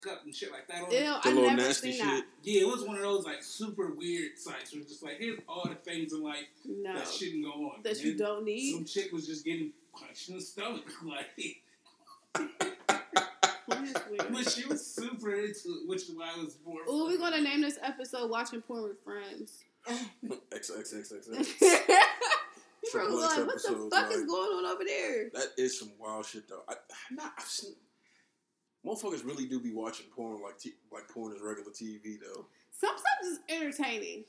Cup and shit like that on Ew, it. I little never nasty seen shit. that. Yeah, it was one of those like super weird sites where it's just like, here's all the things in life No, that shouldn't go on. that And you then don't need. Some chick was just getting punched in the stomach. Like, Porn is weird. but she was super into it, which is why it was more Ooh, we're fun. gonna name this episode "Watching Porn with Friends." XXXXX. Bro, Triple X like, what the episodes, fuck is like- going on over there? That is some wild shit though. I've seen motherfuckers really do be watching porn like porn is regular TV though. Sometimes it's entertaining.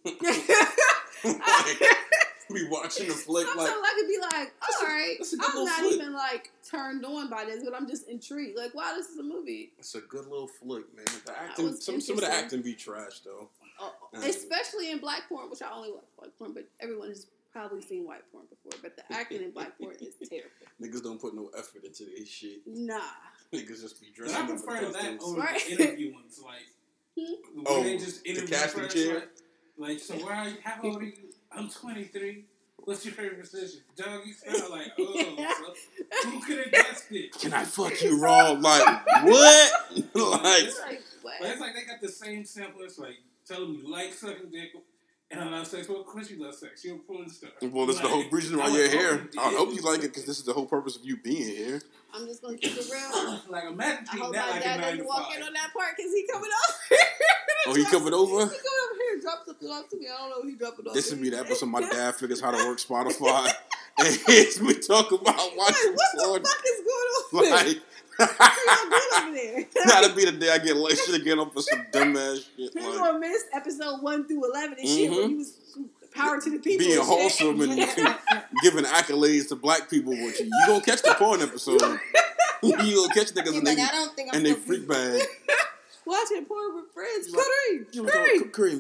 Like, be watching the flick Sometimes like I could be like, all right, that's a good I'm little not flick. even like turned on by this, but I'm just intrigued. Like, wow, this is a movie. it's a good little flick, man. The acting, was some of the interesting. acting be trash though. Especially in black porn, which I only watch black porn, but everyone has probably seen white porn before. But the acting in black porn is terrible. Niggas don't put no effort into their shit. Nah. Niggas just be But dressing I up in prefer that costumes. over Right. the interview ones. Like, Oh, they just the interview casting first, chair? Like, so where are you? How old are you? I'm 23. What's your favorite position? Doggy style? Like, oh, so who could have guessed it? Can I fuck you raw? Like what? Like It's Like, what? But it's like they got the same sample. It's like, tell them you like sucking dick and I love sex. Well, of course you love sex. You're a porn star. well, that's the whole reason why I you're would here. hope you I did. hope you like it because this is the whole purpose of you being here. I'm just gonna keep it real. Like, imagine I treating hope that my like a dad 9 to doesn't walk 5. in on that part because he coming up here. Oh, he covered over? He coming up here and drop something off to me. I don't know if he dropped it off. This to would me. be the episode my dad figures how to work Spotify and hears me talk about watching What the porn. fuck is going on? Like, What y'all doing over there? that'll be the day I get late shit again up for some dumbass shit. He's Like, gonna miss episode 1 through 11 and shit where he was power to the people. being and shit. wholesome and giving accolades to black people with you. You gonna catch the porn episode. You gonna catch niggas and Like, they, I don't think I'm and they supposed to freak bag. Watching porn with friends. Kareem,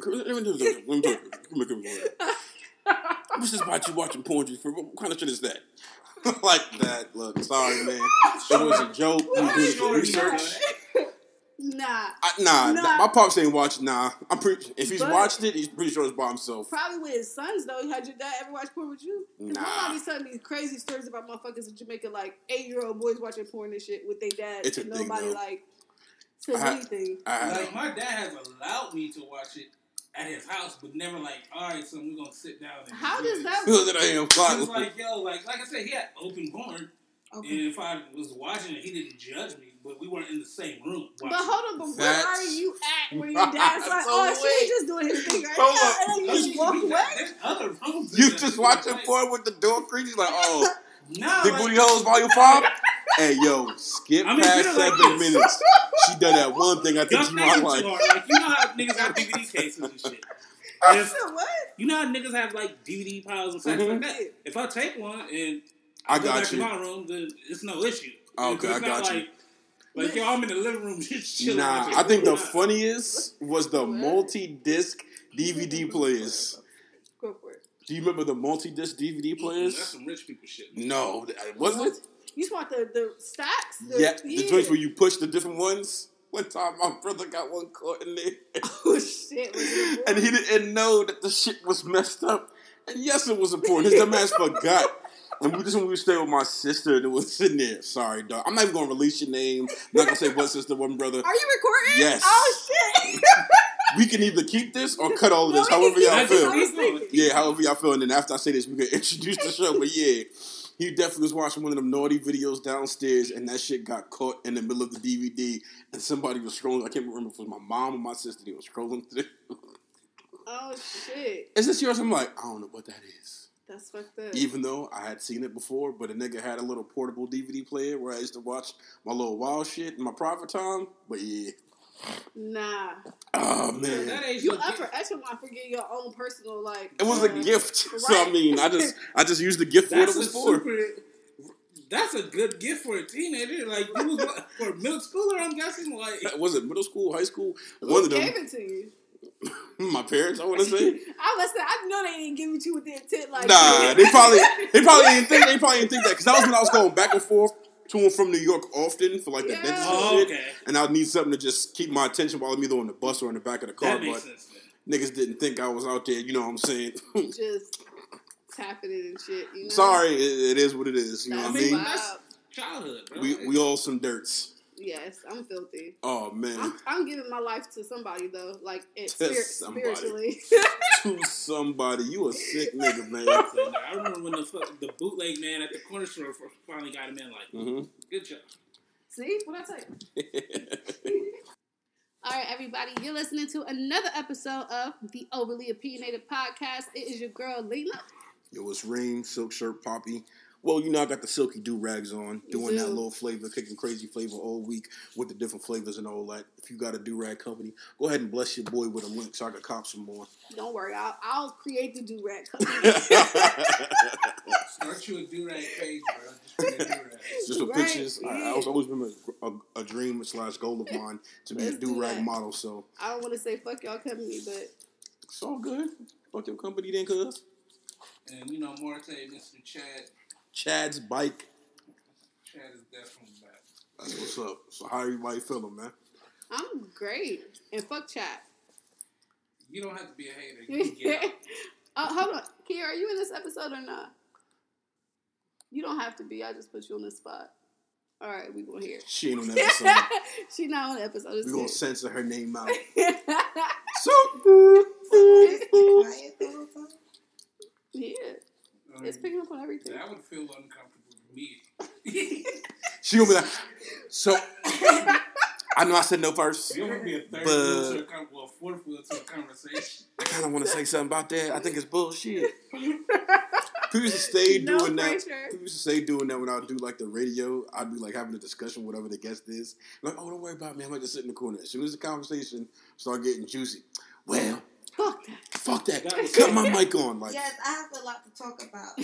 what's this about you watching porn? What kind of shit is that? Like that. Look, sorry, man. It was a joke. We did some research. Nah. Nah, Nah. my pops ain't watching. Nah, I'm pretty. If he's But- watched it, he's pretty sure it's by himself. Probably with his sons, though. Had your dad ever watch porn with you? Because Nah. my mom be telling me crazy stories about motherfuckers in Jamaica, like 8-year-old boys watching porn and shit with their dad. It's a and thing, nobody, though. like, says I- anything. Like, my dad has allowed me to watch it at his house, but never like, all right, son, we're gonna sit down. And How do does this. that Look work? at him. He was like, yo, like I said, he had open porn, Okay. and if I was watching it, he didn't judge me, but we weren't in the same room. But watching hold on, but where That's- are you at when your dad's like, So oh, shit, wait. he's just doing his thing right Hold now, up. and then you just walk away? There's other rooms. You just watching porn with the door creaky? Like, oh, Nah, Big like, Booty Hoes Volume 5? Hey, yo, skip I mean, past put it like 7 this. minutes. She done that one thing I think y'all she thinking might too like. hard. Like, you know how niggas have DVD cases and shit. If, What? you know how niggas have like DVD piles and stuff Mhm. like that. If I take one and I go back got to you. my room, then it's no issue. Okay, It's I not got you. Like, yo, I'm in the living room just chilling. Nah, watching I think the porn. funniest was the multi-disc DVD players. Go for it. Do you remember the multi-disc DVD That's players? some rich people shit. No, was it? You just want the stacks? Yeah, the joints where you push the different ones. One time, my brother got one caught in there, Oh, shit. Was it a and he didn't know that the shit was messed up. And yes, it was important. His dumb ass forgot. And we were staying with my sister, and it was sitting there. Sorry, dog. I'm not even gonna release your name. I'm not gonna say what sister, what brother. Are you recording? Yes. Oh, shit. We can either keep this or cut all of this, No, we however can y'all keep feel. this. I was thinking. Yeah, however y'all feel. And then after I say this, we can introduce the show. But yeah, he definitely was watching one of them naughty videos downstairs, and that shit got caught in the middle of the DVD. And somebody was scrolling. I can't remember if it was my mom or my sister. They were scrolling through. Oh, shit. Is this yours? I'm like, I don't know what that is. That's fucked up. Even though I had seen it before, but a nigga had a little portable DVD player where I used to watch my little wild shit in my private time. But yeah. Nah. Oh, At man. that age, You look, upper echelon for getting your own personal, like... It was a gift. So, I Right. mean, I just used the gift for what it that's a was for. super. That's a good gift for a teenager. Like, you was for a middle schooler, I'm guessing. Like, Was it middle school, high school? Who One of them. gave it to you? My parents, I want to say. I was saying, I know they didn't give it to you with the intent, like... Nah, they probably didn't think that. Because that was when I was going back and forth to and from New York often for like the Yeah. dentist oh, and shit. okay. And I'd need something to just keep my attention while I'm either on the bus or in the back of the car. That makes But sense. Then. niggas didn't think I was out there, you know what I'm saying? Just tapping it and shit, you know? Sorry, it is what it is. You know That's what I mean? wild. That's childhood, bro. We all some dirts. Yes, I'm filthy. Oh man. I'm giving my life to somebody though, like Somebody. spiritually. To somebody. You a sick nigga, man. So, now, I remember when the bootleg man at the corner store finally got him in. Like, good job. See what I tell you? All right, everybody, you're listening to another episode of the Overly Opinionated Podcast. It is your girl Lena. Yo, it's Reem, Silk Shirt Poppy. Well, you know I got the silky do-rags on, doing that little flavor, kicking crazy flavor all week with the different flavors and all that. If you got a do-rag company, go ahead and bless your boy with a link so I can cop some more. Don't worry, I'll create the do-rag company. Start you a do-rag page, bro. Just for do-rags. Just for pictures. Yeah. I always been a dream / goal of mine to be a do-rag model, so. I don't want to say fuck y'all company, but. It's all good. Fuck your company then, cuz. And, you know, Marte, Mr. Chad. Chad's bike. Chad is definitely back. That's what's up. So how everybody feeling, man? I'm great. And fuck Chad. You don't have to be a hater. You can get out. Hold on. Kiera, are you in this episode or not? You don't have to be. I just put you on the spot. All right, we gonna hear. She ain't on the episode. She not on the episode. We gonna censor her name out. So yeah. It's picking up on everything. That would feel uncomfortable for me. She gonna be like, so I know I said no first. You want to be a third wheel to a fourth wheel to a conversation. I kind of want to say something about that. I think it's bullshit. People used to stay doing that. People used to stay doing that when I would do like the radio. I'd be like having a discussion, whatever the guest is. Like, oh, don't worry about me. I'm like just sitting in the corner. As soon as the conversation start getting juicy, well. Fuck that. Cut my mic on. Like, yes, I have a lot to talk about.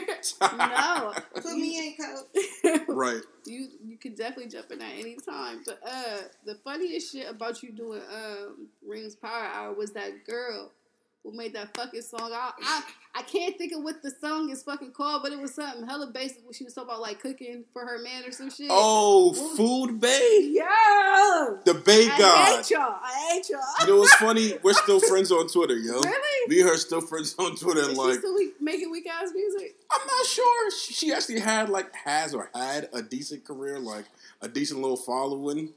No. Put me in, coach. Right. You can definitely jump in at any time. But the funniest shit about you doing Rings Power Hour was that girl who made that fucking song. I can't think of what the song is fucking called, but it was something hella basic when she was talking about like cooking for her man or some shit. Oh, Food Bay? Yeah. The Bay God. I hate y'all. You know what's funny? We're still friends on Twitter, yo. Really? Me and her still friends on Twitter. Is like, she still making weak ass music? I'm not sure. She actually had a decent career, like a decent little following.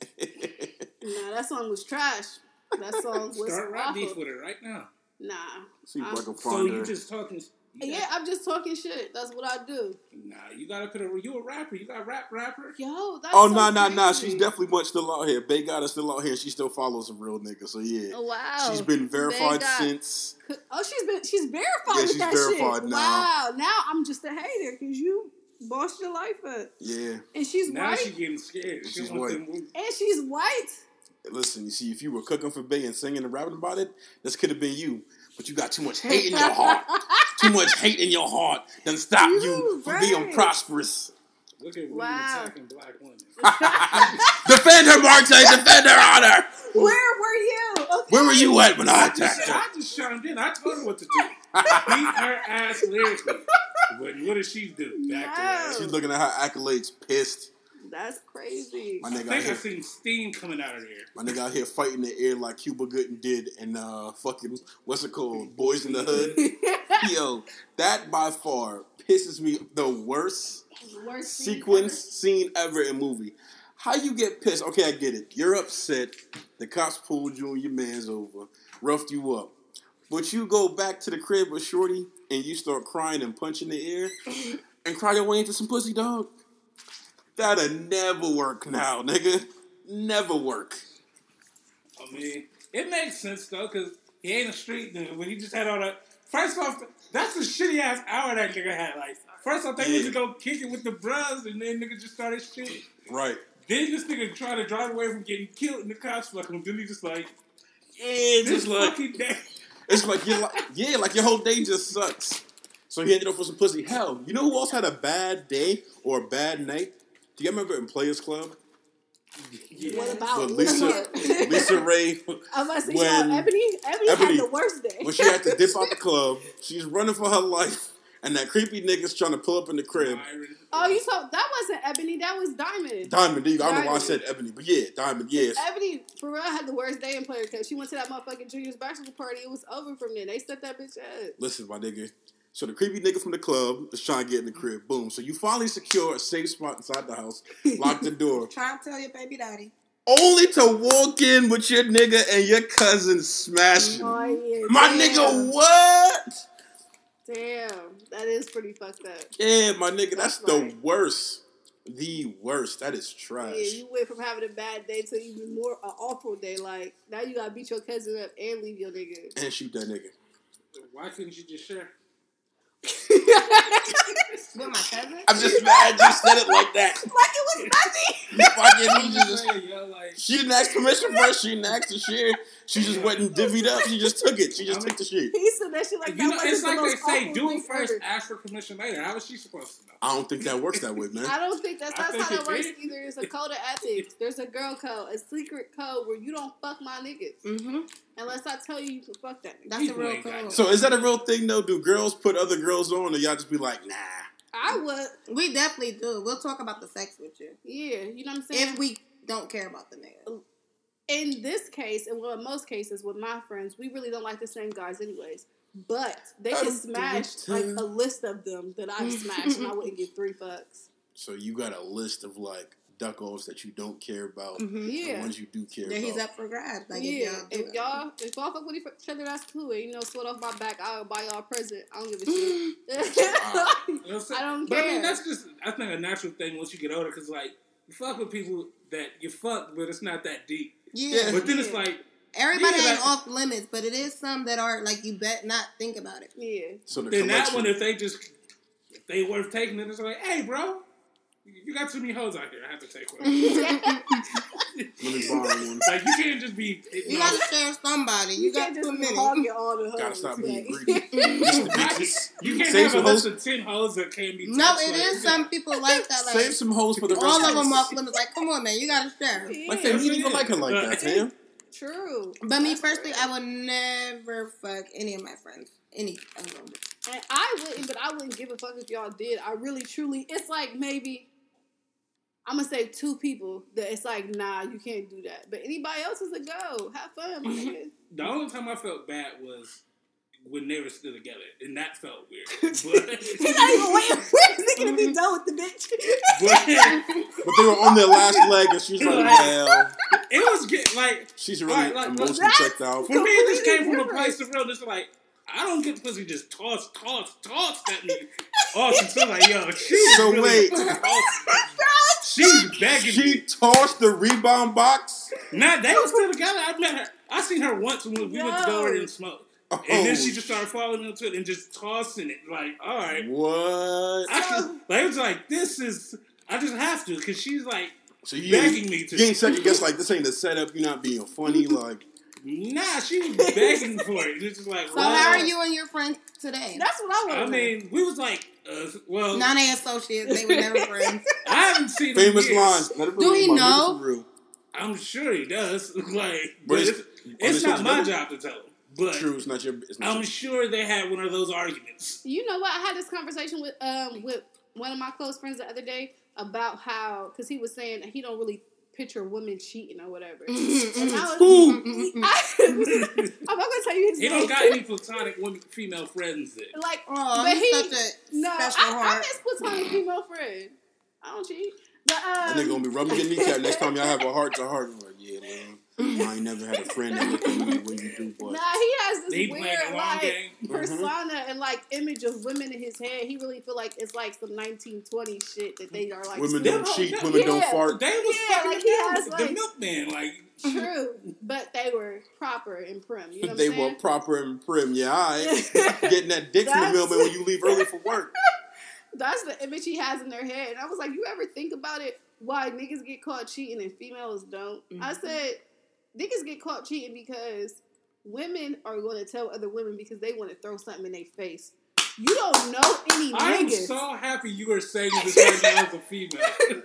Nah, that song was trash. That song was Start rap awful. beef with her right now. Nah. So you just talking? Yeah, I'm just talking shit. That's what I do. Nah, you gotta you a rapper. You got a rapper. Yo, that's nah. She's definitely much still out here. Bay God is still out here. She still follows a real nigga. So yeah. Oh, wow. She's been verified since. Oh, she's verified with that verified shit. now. Wow. Now I'm just a hater because you bossed your life up. Yeah. And she's now white. She's getting scared. She's white. And she's white. Listen, you see, if you were cooking for Bay and singing and rapping about it, this could have been you. But you got too much hate in your heart. Too much hate in your heart doesn't stop you from being prosperous. Look at women attacking black women. Defend her, Marte. Defend her honor. Where were you? Okay. Where were you at when I attacked her? I just chimed in. I told her what to do. Beat her ass lyrically. But what does she do? Back to her. She's looking at her accolades, pissed. That's crazy. I think I seen steam coming out of there. My nigga out here fighting the air like Cuba Gooding did and fucking, what's it called? Boys in the Hood. Yo, that by far pisses me the worst scene ever in movie. How you get pissed? Okay, I get it. You're upset. The cops pulled you and your man's over. Roughed you up. But you go back to the crib with Shorty and you start crying and punching the air and cry your way into some pussy, dog. That'll never work now, nigga. Never work. I mean, it makes sense, though, because he ain't a street nigga, but he just had all that. First off, that's a shitty ass hour that nigga had. Like, first off, they need to go kick it with the bros, and then nigga just started shit. Right. Then this nigga tried to drive away from getting killed, and the cops fucking him. Then he just like, just like, day. It's like, like your whole day just sucks. So he ended up with some pussy. Hell, you know who else had a bad day or a bad night? Do you remember in Players Club? Yeah. What about Lisa Ray? I'm about to say, Ebony had the worst day. When she had to dip out the club, she's running for her life, and that creepy nigga's trying to pull up in the crib. Oh, you saw that wasn't Ebony, that was Diamond. Diamond, I don't know why I said Ebony, but yeah, Diamond, yes. Ebony, for real, had the worst day in Players Club. She went to that motherfucking junior's bachelor party. It was over from there. They set that bitch up. Listen, my nigga. So the creepy nigga from the club is trying to get in the crib. Boom. So you finally secure a safe spot inside the house. Lock the door. Try to tell your baby daddy. Only to walk in with your nigga and your cousin smashing. Oh, yeah, My damn. nigga, what? Damn, that is pretty fucked up. Yeah, my nigga, that's the right. worst. The worst. That is trash. Yeah, you went from having a bad day to even more an awful day. Like, now you gotta beat your cousin up and leave your nigga. And shoot that nigga. Why couldn't you just share? With my cousin? I'm just mad you said it like that. Like it was nothing. You fucking, I'm you just just, saying, yo, like, she didn't ask permission first. She didn't ask to share. She just went and divvied up. She just took it. She just took the shit. He said that shit like you that know, wasn't it's the like they most say, awful do thing it first, ever. ask for permission later. How is she supposed to know? I don't think that works that way, man. I don't think that's I how think that it works did. either. There's a code of ethics. There's a girl code, a secret code where you don't fuck my niggas. Mm-hmm. Unless I tell you can fuck that nigga. That's a People real ain't got code. So is that a real thing though? Do girls put other girls on, or y'all just be like, nah? I would. We definitely do. We'll talk about the sex with you. Yeah, you know what I'm saying? If we don't care about the nigga. In this case, and well, in most cases with my friends, we really don't like the same guys anyways. But they can smash like a list of them that I've smashed and I wouldn't give 3 fucks. So you got a list of like duckos that you don't care about, Mm-hmm. the Yeah. ones you do care That about. he's up for grabs. Like, Yeah, if y'all do if y'all fuck with each other, that's cool. You know, sweat off my back, I'll buy y'all a present. I don't give a shit. You know what I'm saying? I don't But I care. mean, that's just, I think, a natural thing once you get older, because, like, you fuck with people that you fuck, but it's not that deep. Yeah. But then it's like, Everybody Yeah, ain't like- off limits, but it is some that are like you bet not think about it. Yeah. So the then that collection. one, if they worth taking it, it's like, hey, bro, you got too many hoes out here. I have to take one. Let me borrow one. Like, you can't just be, You gotta share somebody. You got can't too just be many. hogging all the hoes. Gotta stop being like- greedy. you can't Save have a some list hoes. of 10 hoes that can't be No, touched. it Like, is some people like that. Like Save some hoes for the rest all of us. them off limits. Like, come on, man, you gotta share. Like, they didn't even like her like that, fam. True. But me That's personally, real. I would never fuck any of my friends. Any of them. And I wouldn't, but I wouldn't give a fuck if y'all did. I really, truly, it's like maybe, I'm going to say 2 people that it's like, nah, you can't do that. But anybody else is a go. Have fun, my nigga. The only time I felt bad was when they were still together, and that felt weird. He's not even waiting for this nigga to be done with the bitch. But But they were on their last leg, and she's like, well, it was getting like, she's really Alright, like, emotionally that's- checked out. for me, it just came from a Completely place of real, just like, I don't get pussy just toss at me. Oh, she's like, yo, she's So really wait. she's begging She me. tossed the rebound box. Nah, they were still together. I met her. I seen her once when we went to go over there and smoke. Oh, And then she just started falling into it and just tossing it. Like, all right. what? It was like, this is, I just have to, because she's like, So you begging me to. You ain't second guess like this ain't the setup. You're not being funny. Like Nah, she was begging for it. It's just like, So wow. how are you and your friends today? That's what I want I to mean, we was like, well, Non-A associates. They were never friends. I haven't seen him in famous years. lines. Let it Do he believe my know? niggas for real. I'm sure he does. Like, But but it's- it's are not they my together? job to tell him. But True, it's not your. It's not I'm your sure they had one of those arguments. You know what? I had this conversation with one of my close friends the other day about how, because he was saying that he don't really picture women cheating or whatever. And I was, I'm not gonna tell you his He name. don't got any platonic women, female friends there. Like, Oh, but he's he such a no, special I heart. miss platonic female friend. I don't cheat. But That nigga gonna be rubbing your kneecap next time y'all have a heart to heart. Like, yeah, man, I ain't never had a friend that looked at me the way you do, but nah, he has this They playing weird the long like game. persona and like image of women in his head. He really feel like it's like some 1920s shit that they are like women still- don't cheat, yeah, women don't yeah. fart. They was Yeah, fucking like he has, the like- milkman. Like, True, but they were proper and prim. You know what They I'm were saying? proper and prim. Yeah, all right. Getting that dick from the That's- mailman when you leave early for work. That's the image he has in their head. And I was like, you ever think about it? Why niggas get caught cheating and females don't? I said, niggas get caught cheating because women are going to tell other women because they want to throw something in their face. You don't know any I'm niggas. so happy you are saying this right now as a female.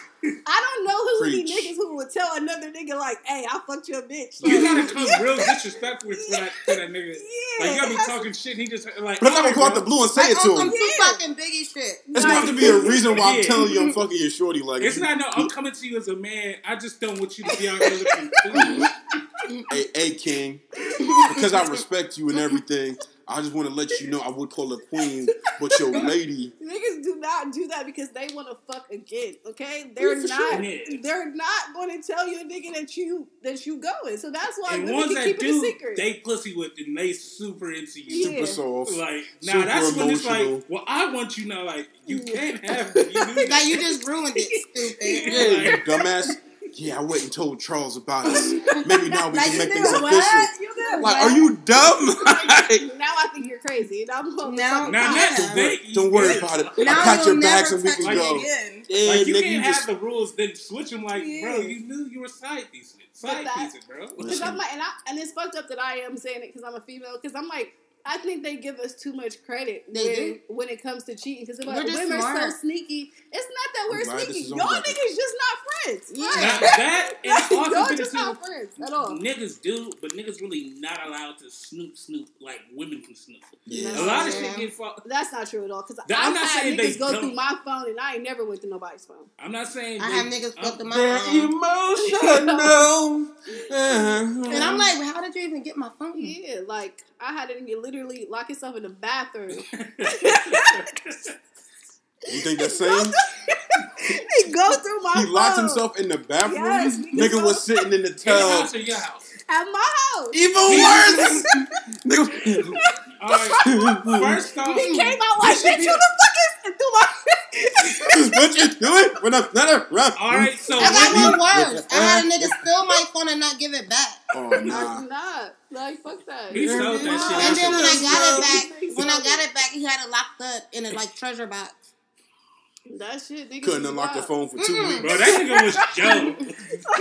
I don't know who any Preach. niggas who would tell another nigga like, hey, I fucked your bitch. You Like, gotta come real disrespectful to that nigga. Yeah, Like, you gotta be it has talking shit and he just, like, But I'm not gonna go out bro. the blue and say Like it to on some him. Tupac and Biggie shit. It's gonna have to be a reason why I'm Yeah. telling you I'm fucking your shorty. Like, It's not, no, I'm coming to you as a man. I just don't want you to be out here looking foolish. hey, King, because I respect you and everything, I just want to let you know I would call her queen, but your lady. Niggas do not do that because they want to fuck again. Okay, they're Yeah, for not. sure. They're not going to tell you a nigga that you going. So that's why And women ones can that keep it a do, secret. they pussy whipped and they super into you. Yeah. Super soft. Like, now Super that's when it's emotional. like, well, I want you now. Like, you can't have it. You do Like that. you just ruined it, stupid. Yeah, you dumbass. Yeah, I went and told Charles about us. Maybe now we Like can you make did things what? official. You did Like, what? are you dumb? Now I think you're crazy. And I'm going Now- to Now, Yeah. that's they, Don't worry about it. Now I packed you'll your bags never and we touch can me go. again. Yeah, like, you nigga, can't you have just. the rules, then switch them like, Yeah. bro, you knew you were side piecing it. Side that- piecing, bro. Because I'm like, and it's fucked up that I am saying it because I'm a female. Because I'm like, I think they give us too much credit when it comes to cheating. Because like, We're just women are so smart. sneaky. It's not that I'm we're glad this sneaky. is on Y'all record. niggas just not friends. Yeah. Now, that, and also Y'all been just too, not friends at all. niggas do, but niggas really not allowed to snoop like women can snoop. Yeah. A lot of Yeah. shit get fucked. That's not true at all. Because I'm I've not had saying they niggas go don't. through my phone and I ain't never went through nobody's phone. I'm not saying I they- have niggas go through my They're phone. emotional. And I'm like, how did you even get my phone? Yeah, like I had to literally lock himself in the bathroom. You think that's same? He go through my He phone. locked himself in the bathroom. Yes, Nigga was sitting in the His house tub. or your house? At my house. Even worse. Nigga. All right. First off, He came out like, should bitch, be who a- the fuck is through my What you doing? When I'm not around. all right, so I got women- one worse. I had a nigga steal my phone and not give it back. Oh I nah. do not. Like, fuck that. He sold that shit. And then when I got Bro. it back, he had it locked up in a like treasure box. That shit, nigga. Couldn't unlock the phone for 2 weeks. Bro, that nigga was Joe.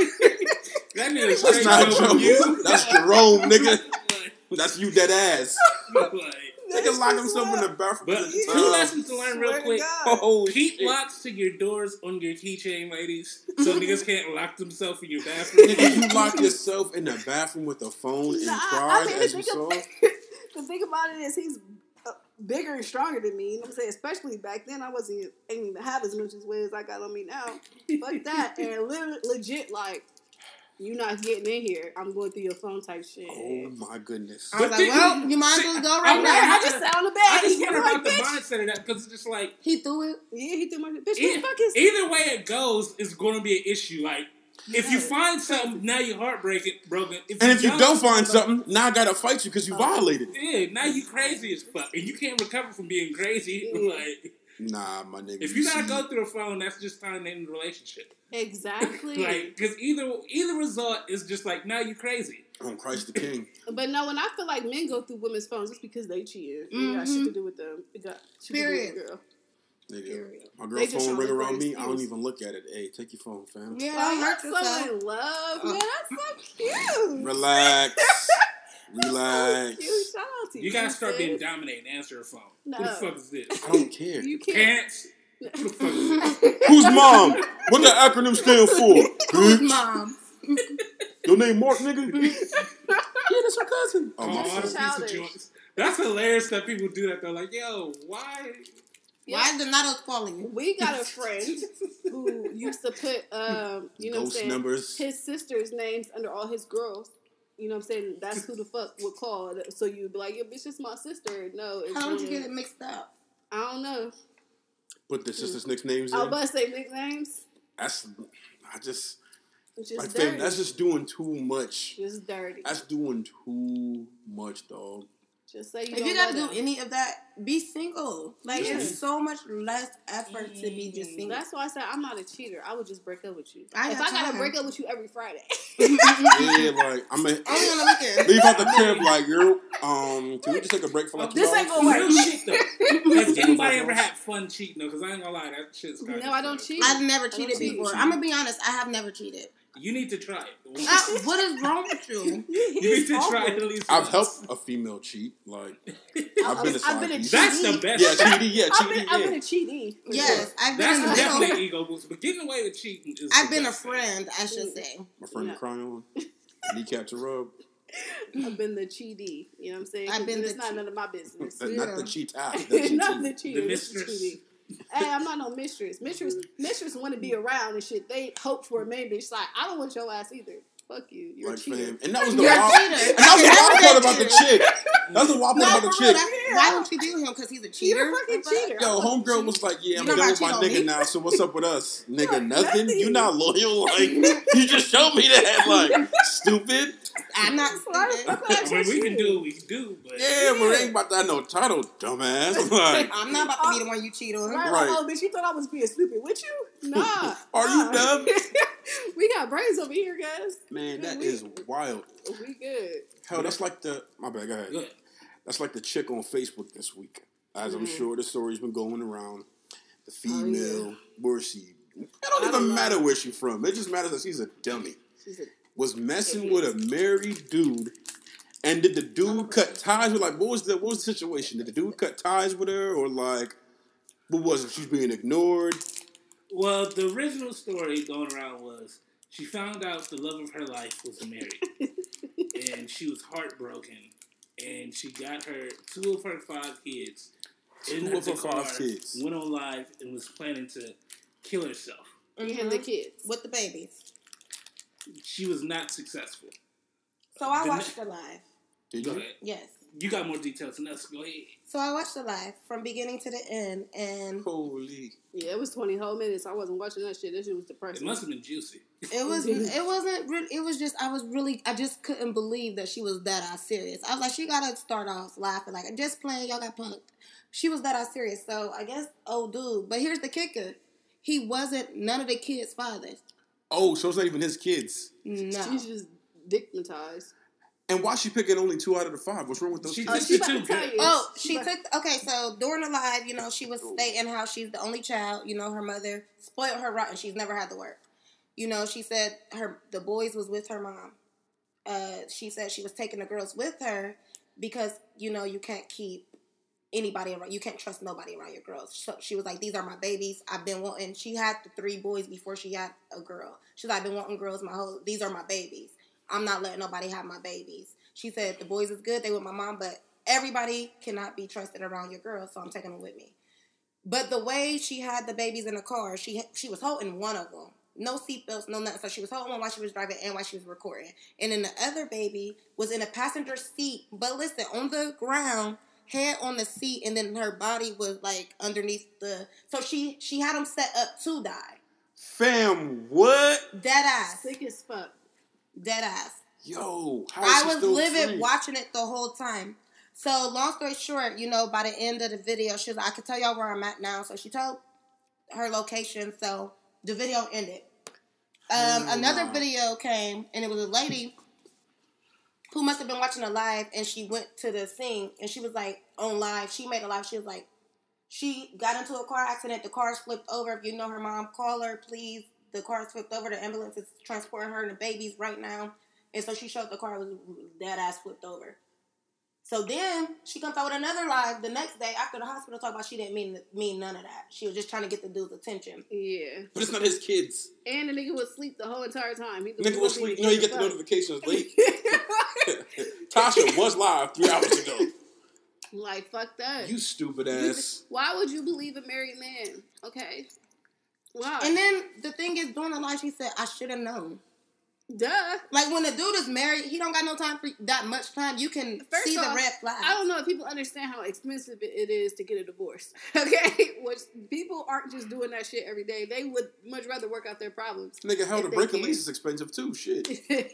That nigga was That's straight not Joe from Joe. you. That's Jerome, nigga. Like, That's you dead ass. like, Nigga locked himself in the bathroom. but in the two tub. lessons to learn real Swear to quick. God. Oh, Keep shit. locks to your doors on your keychain, ladies, so niggas can't lock themselves in your bathroom. Nigga, you locked yourself in the bathroom with a phone and Nah, cried I mean, as you saw. the thing about it is he's bigger and stronger than me. You know what I'm saying? Especially back then, I ain't even have as much as weight as I got on me now. Fuck that. And legit, like, you not getting in here. I'm going through your phone type shit. Oh my goodness. I was But like, then- well, you might as well go right I'm now. not- I just sat on the bed. I just He wonder like, about the bitch. mindset of that because it's just like He threw it. Yeah, he threw my bitch. Who e- the fuck is either way it goes is going to be an issue. Like if you find something, now you're broken. And if you don't find something, now I gotta fight you because you violated it. yeah, now you crazy as fuck, and you can't recover from being crazy. Yeah. Like Nah, my nigga. if you gotta see, go through a phone, that's just time to end the relationship. Exactly. Like because either result is just like now you crazy. on Christ the King. But no, when I feel like men go through women's phones, it's because they cheated. It got shit to do with them. It got shit Period. to do with the girl. Nigga, Period. my They girl just phone trying ring to around find me. I don't excuse. even look at it. Hey, take your phone, fam. Yeah, Oh, don't you're hurt so yourself. in love, man. That's so cute. Relax. So Relax. cute. Shout out to you. You gotta start sis. being dominant and answer a phone. No. Who the fuck is this? I don't care. You can't. Parents? Who the fuck is this? Who's mom? What the acronym stand for? Who's Bitch. mom? Your name Mark, nigga? Yeah, that's her cousin. Oh, Oh, my all the fault. piece of Childish. joints. That's hilarious that people do that. They're like, yo, why? Why is the Nados calling you? We got a friend who used to put, you know what I'm Ghost saying, numbers. his sister's names under all his girls. You know what I'm saying? That's who the fuck would call. So you'd be like, yo, bitch, it's my sister. No, it's How did you one of- get it mixed up? I don't know. Put the sister's nicknames I was in. about to say nicknames. That's, I just, It's just like, dirty. fam, that's just doing too much. Just dirty. That's doing too much, dog. Just say you If don't you gotta love do them. any of that, be single. Like Yeah. it's so much less effort to be just single. That's why I said I'm not a cheater. I would just break up with you. If I I got gotta time. break up with you every Friday. Yeah, like, I'm Only on the weekend. leave out the crib like, girl, can we just take a break for like 2 This hours? ain't gonna work. Real shit though. Has anybody ever had fun cheating though? Because I ain't gonna lie, that shit's kind of No, I don't cheat. I've never cheated cheat. before. I'm gonna be honest. I have never cheated. You need to try it. What is wrong with you? You need to try it at least. I've once. helped a female cheat. Like, I've I've been a side been a piece. That's the cheating. best. Yeah, shit. cheating. Yeah, I've cheating. been a Yeah. cheatee. for Yes, sure. I've been That's in the definitely middle. an ego boost. But getting away with cheating is. I've the been a best thing. friend, I should say. My friend Yeah. to cry on. Kneecap to rub. I've been the cheatee. You know what I'm saying? I've been it's the not none of my business. Not the cheat. Not the The cheater. This is mistress. cheating. Hey, I'm not no mistress. Mistress want to be around and shit. They hope for a man bitch. Like, I don't want your ass either. Fuck you. You're Like, a cheater. fam. And that was the You're a wild. cheater. And that was the wild You're a part about the cheater. chick. That's the wild part No, about the for real. chick. Why don't you do him? Because he's a cheater. He's a fucking cheater. Yo, homegirl was like, yeah, I'm You know done about with my cheat on nigga me? now, so what's up with us? Nigga, Look, nothing? nothing. You not loyal? Like, you just showed me that. Like, stupid. I'm not Why the stupid. fuck would I I mean, trust we can you? do what we can do, but Yeah, but it ain't about that no title, dumbass. Like, I'm not about to be the one you cheat on. Right. Right. Oh, bitch, you thought I was being stupid with you? Nah. Are you dumb? We got brains over here, guys. man, that is wild. We good. Hell, that's like the, my bad, go ahead. good. That's like the chick on Facebook this week. As I'm sure the story's been going around. The Oh, female, where she, it don't even matter where she's from. It just matters that she's a dummy. She's a Was messing with a married dude, and did the dude cut ties with, like, what was the situation? Did the dude cut ties with her, or like, what was it? She's being ignored. Well, the original story going around was she found out the love of her life was married, and she was heartbroken, and she got her 2 of her 5 kids in Two her of her car, 5 kids. went on live and was planning to kill herself. and the kids. With the babies. She was not successful. So I The watched the live. Did Go you? ahead. Yes. You got more details than us. Go ahead. So I watched the live from beginning to the end, and Holy. Yeah, it was 20 whole minutes. I wasn't watching that shit. That shit was It depressing. must have been juicy. it wasn't really, it was just, I just couldn't believe that she was that ass serious. I was like, she gotta start off laughing, like, just playing, y'all got punked. She was that ass serious, so I guess, oh dude, but here's the kicker. He wasn't none of the kids' fathers. Oh, so it's not even his kids. No. She's just dignitized. And why she picking only 2 out of the 5? What's wrong with those She kids? took she the about 2 to tell good. you. Oh, She she about- took, okay, so during the live, you know, she was stating how she's the only child, you know, her mother spoiled her rotten, she's never had to work. You know, she said the boys was with her mom. She said she was taking the girls with her because, you know, you can't keep anybody around, you can't trust nobody around your girls. So she was like, these are my babies, I've been wanting, she had the 3 boys before she had a girl. She's like, I've been wanting girls these are my babies. I'm not letting nobody have my babies. She said the boys is good, they with my mom, but everybody cannot be trusted around your girls, so I'm taking them with me. But the way she had the babies in the car, she was holding one of them. No seatbelts, no nothing. So she was holding one while she was driving and while she was recording. And then the other baby was in a passenger seat, but listen, on the ground, head on the seat, and then her body was like underneath the. So she had them set up to die. Fam, what? Dead ass. Sick as fuck. Dead ass. Yo, how is I she was still livid free? watching it the whole time. So long story short, you know, by the end of the video, she was like, I can tell y'all where I'm at now. So she told her location. So the video ended. Another video came, and it was a lady who must have been watching a live, and she went to the scene, and she was like on live. She made a live. She was like, she got into a car accident. The car flipped over. If you know her mom, call her, please. The car flipped over. The ambulance is transporting her and the babies right now. And so she showed the car was dead ass flipped over. So then she comes out with another live the next day after the hospital talk about she didn't mean none of that. She was just trying to get the dude's attention. Yeah. But it's not his kids. And the nigga was asleep the whole entire time. He Nigga was asleep. You know, you get the notifications late. notification. Tasha was live 3 hours ago. Like, fuck that. You stupid ass. Why would you believe a married man? Okay. Why? And then the thing is, during the live, she said, I should have known. Duh. Like, when a dude is married, he don't got no time for that much time. You can First see off, the red flag. I don't know if people understand how expensive it is to get a divorce. Okay? Which people aren't just doing that shit every day. They would much rather work out their problems. Nigga, hell, If to they break a can. lease is expensive too. Shit.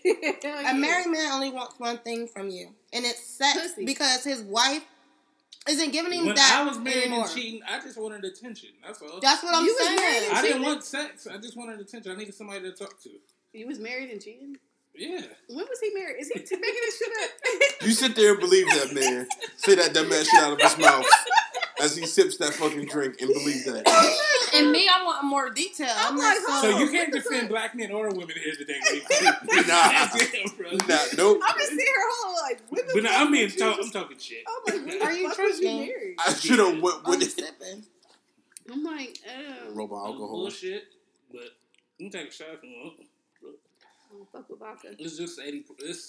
A married man only wants one thing from you, and it's sex. Pussy. Because his wife isn't giving him When that I was married anymore. and cheating, I just wanted attention. That's all. That's what I'm You was saying. married and I didn't cheating? want sex. I just wanted attention. I needed somebody to talk to. You was married and cheating? Yeah. When was he married? Is he making this shit up? You sit there and believe that, man. Say that dumbass shit out of his mouth as he sips that fucking drink and believe that. And me, I want more detail. I'm like, So you what can't the defend fuck? black men or women here today. Nah. Damn, bro. Nah, nope. I'm just seeing her whole like. What the But fuck I'm being did you I'm just- talking shit. I'm like, when the Are you fuck was you drinking? married? I should have went I'm with it. sipping. I'm like, Robo alcohol. Bullshit. But you can take a shot if you want. I don't fuck with vodka. It's just 80.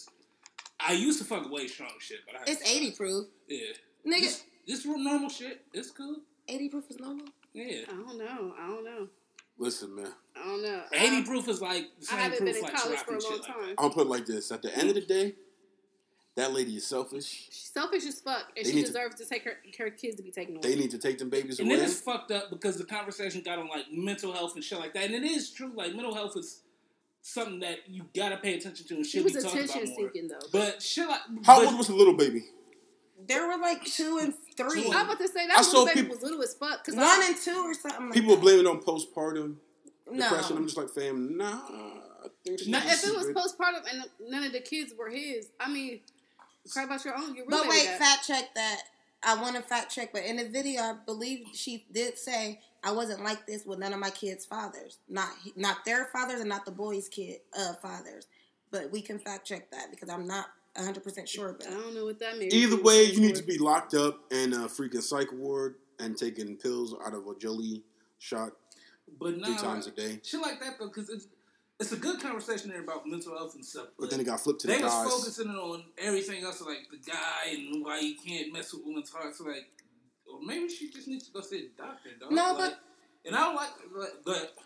I used to fuck way strong shit, but I It's 80 proof. Yeah. Nigga, Just real normal shit. It's cool. 80 proof is normal? Yeah. I don't know. Listen, man. I don't know. 80 proof is like the I same haven't proof been in like college Ciroc for a and long shit like time. I'll put it like this. At the end of the day, That lady is selfish. She's selfish as fuck, and she deserves to take her kids to be taken away. They need to take them babies away. And then it's fucked up because the conversation got on like mental health and shit like that. And it is true, like mental health is something that you gotta pay attention to and should be talked about more. She was attention seeking though. But shit like, how old was the little baby? There were like 2 and 3. I'm about to say that little baby was little as fuck. 1 and 2 or something. People blame it on postpartum depression. I'm just like, fam, nah. I think if it was postpartum and none of the kids were his, I mean, cry about your own. You're really. But wait, fact check that. I want to fact check, but in the video, I believe she did say I wasn't like this with none of my kids' fathers, not their fathers and not the boys' fathers. But we can fact check that because I'm not 100% sure about it. I don't know what that means. Either way, you need to be locked up in a freaking psych ward and taking pills out of a jelly shot. But 3 times a day. Shit like that though, because it's a good conversation there about mental health and stuff. But then it got flipped to the guys. They was focusing on everything else, like the guy and why you can't mess with women's hearts. So like, or maybe she just needs to go see a doctor, dog. No, like, and I don't like, but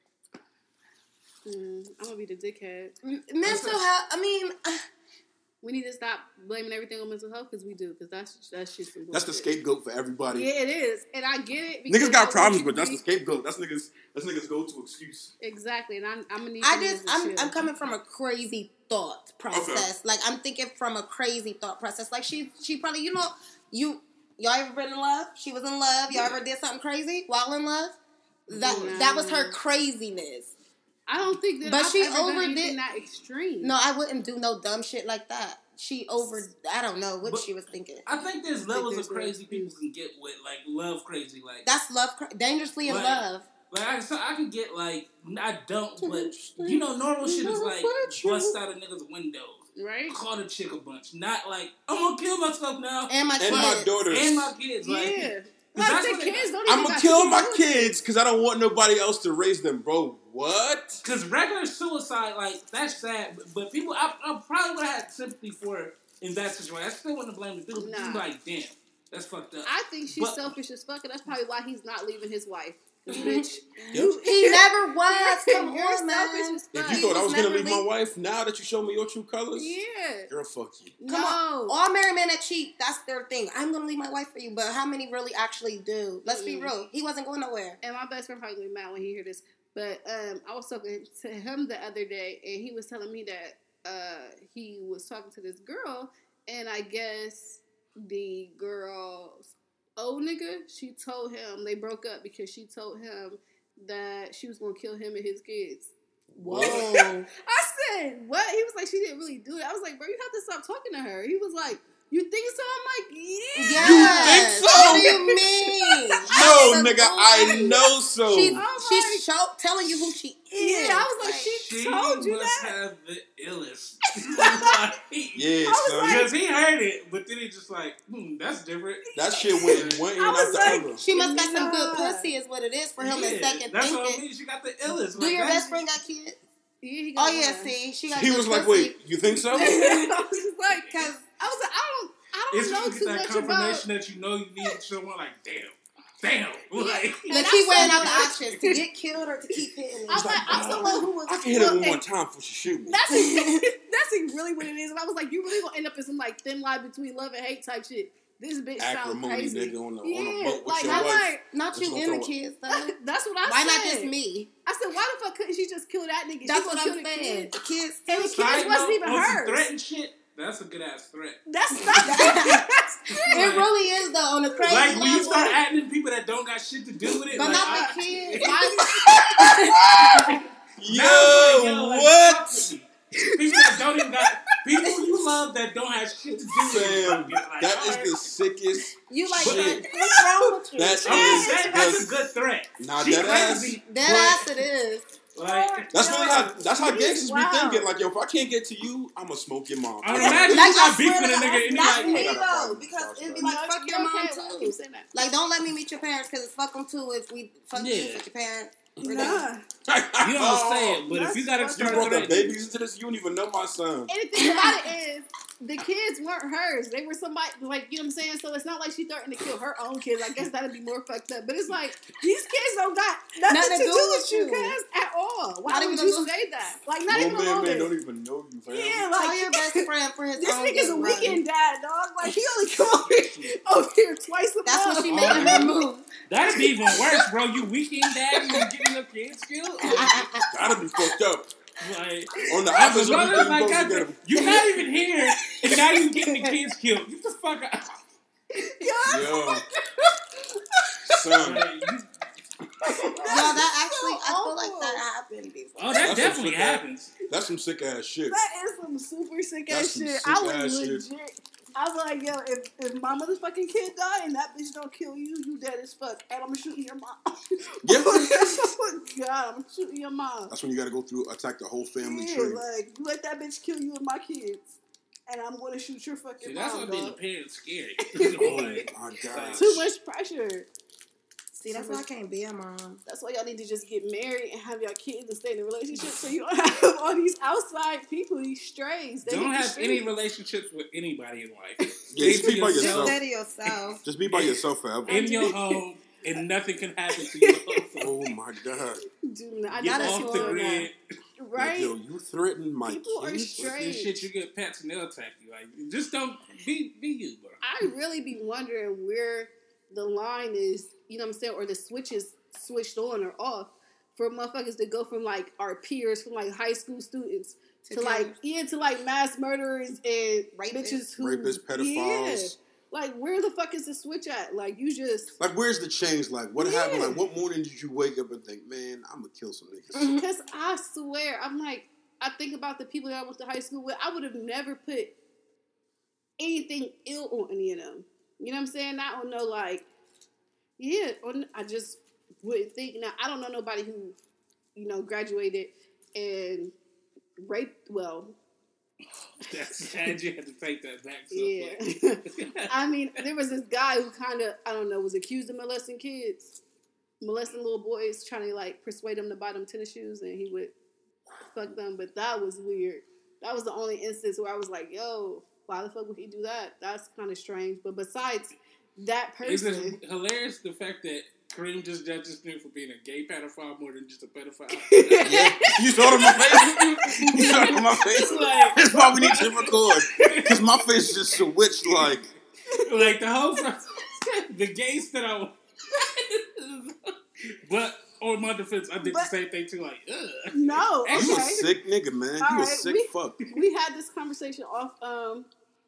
I'm gonna be the dickhead. Mental health. I mean, we need to stop blaming everything on mental health because we do. Because that's just some bullshit. That's the scapegoat for everybody. Yeah, it is, and I get it. Niggas got problems, but that's the scapegoat. That's niggas go-to excuse. Exactly, and I'm gonna need. I'm coming from a crazy thought process. Okay. Like I'm thinking from a crazy thought process. Like she probably y'all ever been in love? She was in love. Y'all ever did something crazy while in love? That was her craziness. I don't think that. But I've she ever done overdid anything that extreme. No, I wouldn't do no dumb shit like that. I don't know what she was thinking. I think there's levels of crazy people can get with, like love crazy, like that's love, dangerously in love. Like I can get like I don't, but normal shit is like bust out of niggas' windows, right? Call the chick a bunch, not like I'm gonna kill myself now and my daughters and my kids, like. Yeah. Like the kids don't even I'm gonna kill my kids because I don't want nobody else to raise them, bro. What? Because regular suicide, like that's sad. But people, I probably would have had sympathy for her in that situation. I still wouldn't blame the dude. Nah. Like, damn, that's fucked up. I think she's selfish as fuck, and that's probably why he's not leaving his wife. Bitch, he never was. Come You're on, man. selfish as fuck. If you thought I was gonna leave my wife, now that you show me your true colors, yeah, girl, fuck you. Come on, all married men that cheat, that's their thing. I'm gonna leave my wife for you, but how many really actually do? Let's be real. He wasn't going nowhere. And my best friend probably gonna be mad when he hear this, but I was talking to him the other day, and he was telling me that he was talking to this girl, and I guess the girl's old nigga, she told him they broke up because she told him that she was gonna kill him and his kids. Whoa! I said, what? He was like, she didn't really do it. I was like, bro, you have to stop talking to her. He was like, you think so? I'm like, yeah. Yes. You think so? What do you mean? No, nigga, I know so. She's telling you who she is. Yeah, I was like, she told you must that. have the illest. Yeah, because he heard it, but then he just like, that's different. That shit went in out the other. She must got some good pussy, is what it is for him. In second that's thinking. What I mean. She got the illest. Do your best friend got kids? Yeah, he got one. See, she got. He was like, wait, you think so? I was like, I don't know too much that confirmation about. that you know you need someone like, damn. Like, but keep weighing out the options to get killed or to keep hitting. I'm someone who was. I can hit it one more time before she shoot me. That's really what it is. And I was like, you really gonna end up in some like thin line between love and hate type shit. This bitch sounds crazy. Nigga on a boat with like, your I'm wife. like, not you and the kids though. That's what I said. Why not just me? I said, why the fuck couldn't she just kill that nigga? That's what I'm saying. The kids, and the kids wasn't even hers. Threatened shit. That's a good ass threat. That's not. It really is though on a crazy like level. when you start adding people that don't got shit to do with it, but like, not the kids. Yo, what? People that don't even got people you love that don't have shit to do with it. Like, that is the sickest. You like shit. what's wrong with you? That's a good threat. Nah, that ass it is. Like, that's how gangsters be thinking. Like, yo, if I can't get to you, I'ma smoke your mom. I would imagine you got beef with a nigga and That's you me like, though, because it'd be like, fuck your mom too. Like, don't let me meet your parents because it's fuck them too if we fuck you with your parents. Nah. You don't say it, but if you gotta That's You start brought the threatening, babies into this. You don't even know my son. And the thing about it is, the kids weren't hers. They were somebody, like, you know what I'm saying? So it's not like she threatened to kill her own kids. I guess that'd be more fucked up. But it's like, these kids don't got nothing to do with you, cuz, at all. Why would you say that? Like, not even a little bit. Don't even know you, fam. Yeah, Call like, your best friend for his this own nigga's a good weekend run. dad, dog. Like, he only come over here twice a month. That's what she making her move. that'd be even worse, bro. You weekend dad and getting your kids killed. That'd be fucked up. Like, On the that's opposite another, weekend, like, you that's- both together. you're not even here, and now you getting the kids killed. Get the fuck out. Yo. Son. Like, No, that actually, I feel like that happened before. oh, that That's definitely some shit that- happens. That's some sick ass shit. That is some super sick That's ass some shit. sick I ass was shit. legit. I was like, yo, if my motherfucking kid die and that bitch don't kill you, you dead as fuck. And I'm shooting your mom. Yeah. Oh, God, I'm shooting your mom. That's when you gotta go through, attack the whole family Yeah, tree. like, you let that bitch kill you and my kids. And I'm going to shoot your fucking See, that's mom, what made the dog. parents scary. Oh Like, my god. Too much pressure. See, that's why I can't be a mom. That's why y'all need to just get married and have y'all kids and stay in a relationship so you don't have all these outside people, these strays. They don't hit the have any streets. relationships with anybody in life. Yeah, just Stay be by to Just yourself. stay to yourself. Just be by yourself forever. in your home, and nothing can happen to you. Oh my god. Do not. Get Not off as the well, grid. right? Yo, you threaten my People are kids? straight. With this shit, you get pets and they'll attack you. Like, just don't be you, bro. I really be wondering where the line is, you know what I'm saying, or the switch is switched on or off for motherfuckers to go from like our peers, from like high school students to like to like mass murderers and bitches who Rapists, pedophiles. Yeah. Like, where the fuck is the switch at? Like, you just Like, where's the change? Like, what Yeah. happened? Like, what morning did you wake up and think, man, I'm gonna kill some niggas? because I swear, I'm like, I think about the people that I went to high school with. I would have never put anything ill on any of them. You know what I'm saying? Not on no like, yeah. I just wouldn't think. Now I don't know nobody who, you know, graduated and raped. Well, That's sad you had to take that back. So yeah. quick. I mean, there was this guy who kind of, I don't know, was accused of molesting kids, molesting little boys, trying to like persuade them to buy them tennis shoes, and he would fuck them. But that was weird. That was the only instance where I was like, yo, why the fuck would he do that? That's kind of strange. But besides that Is person, it hilarious the fact that Kareem just judged this dude for being a gay pedophile more than just a pedophile? Yeah. You saw it in my face? You saw it in my face? Like- That's why we need to record. Because my face just switched like... Like the whole the gays that I but on my defense, I did the same thing too. Like, ugh. no, You a okay. sick nigga, man. All You a right, sick fuck. We had this conversation off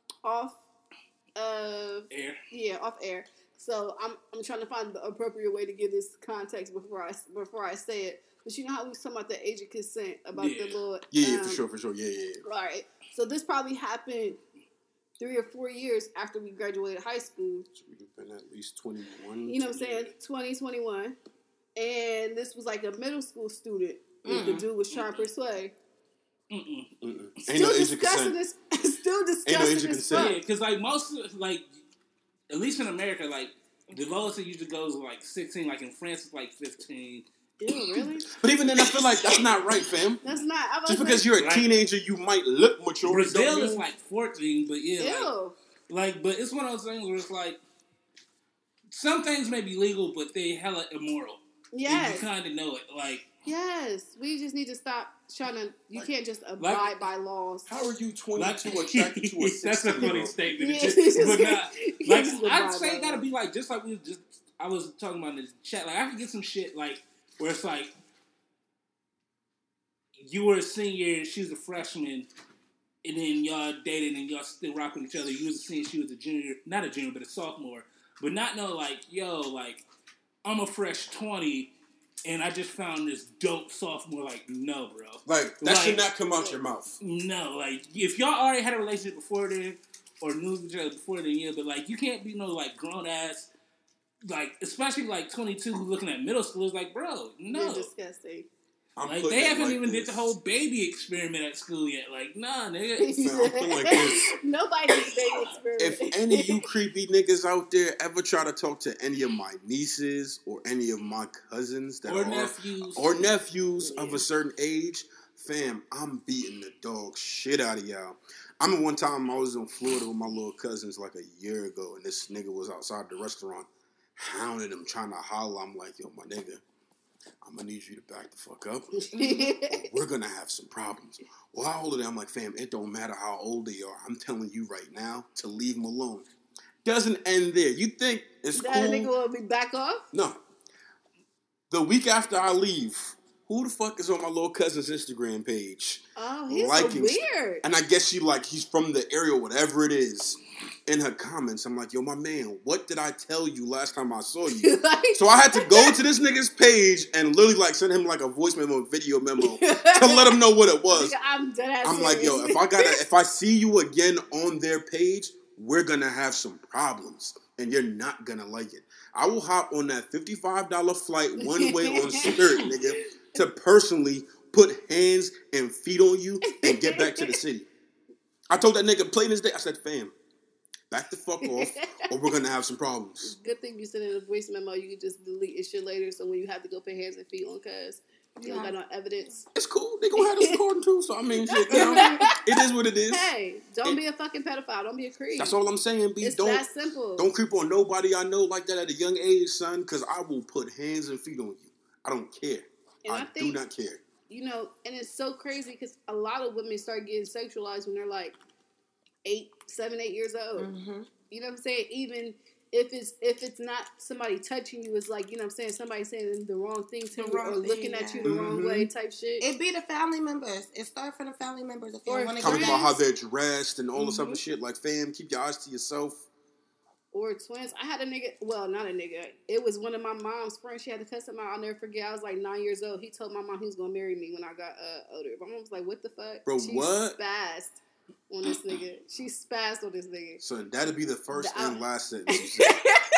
air. So I'm trying to find the appropriate way to give this context before I say it. But you know how we was talking about the age of consent, about the little Yeah, for sure. Yeah. All right. So this probably happened 3 or 4 years after we graduated high school. So we've been at least 21. You know what I'm saying? 2021. And this was like a middle school student. The dude was trying to persuade. Mm-mm. Ain't no age of consent. Still discussing age of this. consent. Yeah, because like most of, like at least in America, like the lowest it usually goes is like 16. Like in France, it's like 15. Ew, really? But even then, I feel like that's not right, fam. That's not. Just because you're a Like- teenager, you might look mature. Brazil don't is you? like 14, but yeah, Ew. like, but it's one of those things where it's like some things may be legal, but they hella immoral. Yes. And you kind of know it. Like, Yes. We just need to stop trying to. You can't just abide like- by laws. How are you 22 like attracted to a 16-year-old? that's a funny statement. Yeah, It's it's just- just- but not, you like, can't just I'd abide say by it gotta laws. be like, just like we was just, I was talking about in the chat, like I could get some shit like where it's like you were a senior and she was a freshman, and then y'all dated and y'all still rock with each other. You was a senior, she was a junior, not a junior, but a sophomore. But not know like, yo, like I'm a fresh 20 and I just found this dope sophomore. Like, no, bro. Like, that Like- should not come out your mouth. No, like if y'all already had a relationship before then or knew each other before then, yeah, but like you can't be no like grown ass, like especially like 22 who's looking at middle schoolers. Like, bro, no. You're disgusting. Like, they haven't even did the whole baby experiment at school yet. Like, nah, nigga. I feel like this. Nobody did baby experiment. If any of you creepy niggas out there ever try to talk to any of my nieces or any of my cousins that nephews of a certain age, fam, I'm beating the dog shit out of y'all. I mean, one time I was in Florida with my little cousins like a year ago, and this nigga was outside the restaurant hounding him, trying to holler. I'm like, yo, my nigga, I'm going to need you to back the fuck up. We're going to have some problems. Well, how old are they? I'm like, fam, it don't matter how old they are. I'm telling you right now to leave them alone. Doesn't end there. You think it's cool? That nigga will be back off? No. The week after I leave, who the fuck is on my little cousin's Instagram page? Oh, he's so weird. And I guess he's from the area, whatever it is. In her comments, I'm like, yo, my man, what did I tell you last time I saw you? So I had to go to this nigga's page and literally like send him like a voice memo, video memo to let him know what it was. I'm like, yo, if I see you again on their page, we're gonna have some problems and you're not gonna like it. I will hop on that $55 flight one way on Spirit, nigga, to personally put hands and feet on you and get back to the city. I told that nigga plain as day, I said, fam, back the fuck off, or we're gonna have some problems. Good thing you sent in a voice memo. You can just delete your shit later. So when you have to go put hands and feet on, cuz you don't got no evidence. It's cool. They gonna have this recording too. So I mean, shit, it is what it is. Hey, don't be a fucking pedophile. Don't be a creep. That's all I'm saying. It's that simple. Don't creep on nobody I know like that at a young age, son. Because I will put hands and feet on you. I don't care. And I do not care. You know, and it's so crazy because a lot of women start getting sexualized when they're like 7, 8 years old. Mm-hmm. You know what I'm saying? Even if it's not somebody touching you, it's like, you know what I'm saying, somebody saying the wrong thing to you or looking at you the wrong way type shit. It be the family members. It starts from the family members. If you want to talking about how they're dressed and all this other shit. Like, fam, keep your eyes to yourself. Or twins. I had a nigga, well, not a nigga. It was one of my mom's friends. She had to cuss him out. I'll never forget. I was like 9 years old. He told my mom he was going to marry me when I got older. My mom was like, what the fuck? Bro, she what? Spazzed on this nigga. She spazzed on this nigga. So that'd be the first and last sentence you said.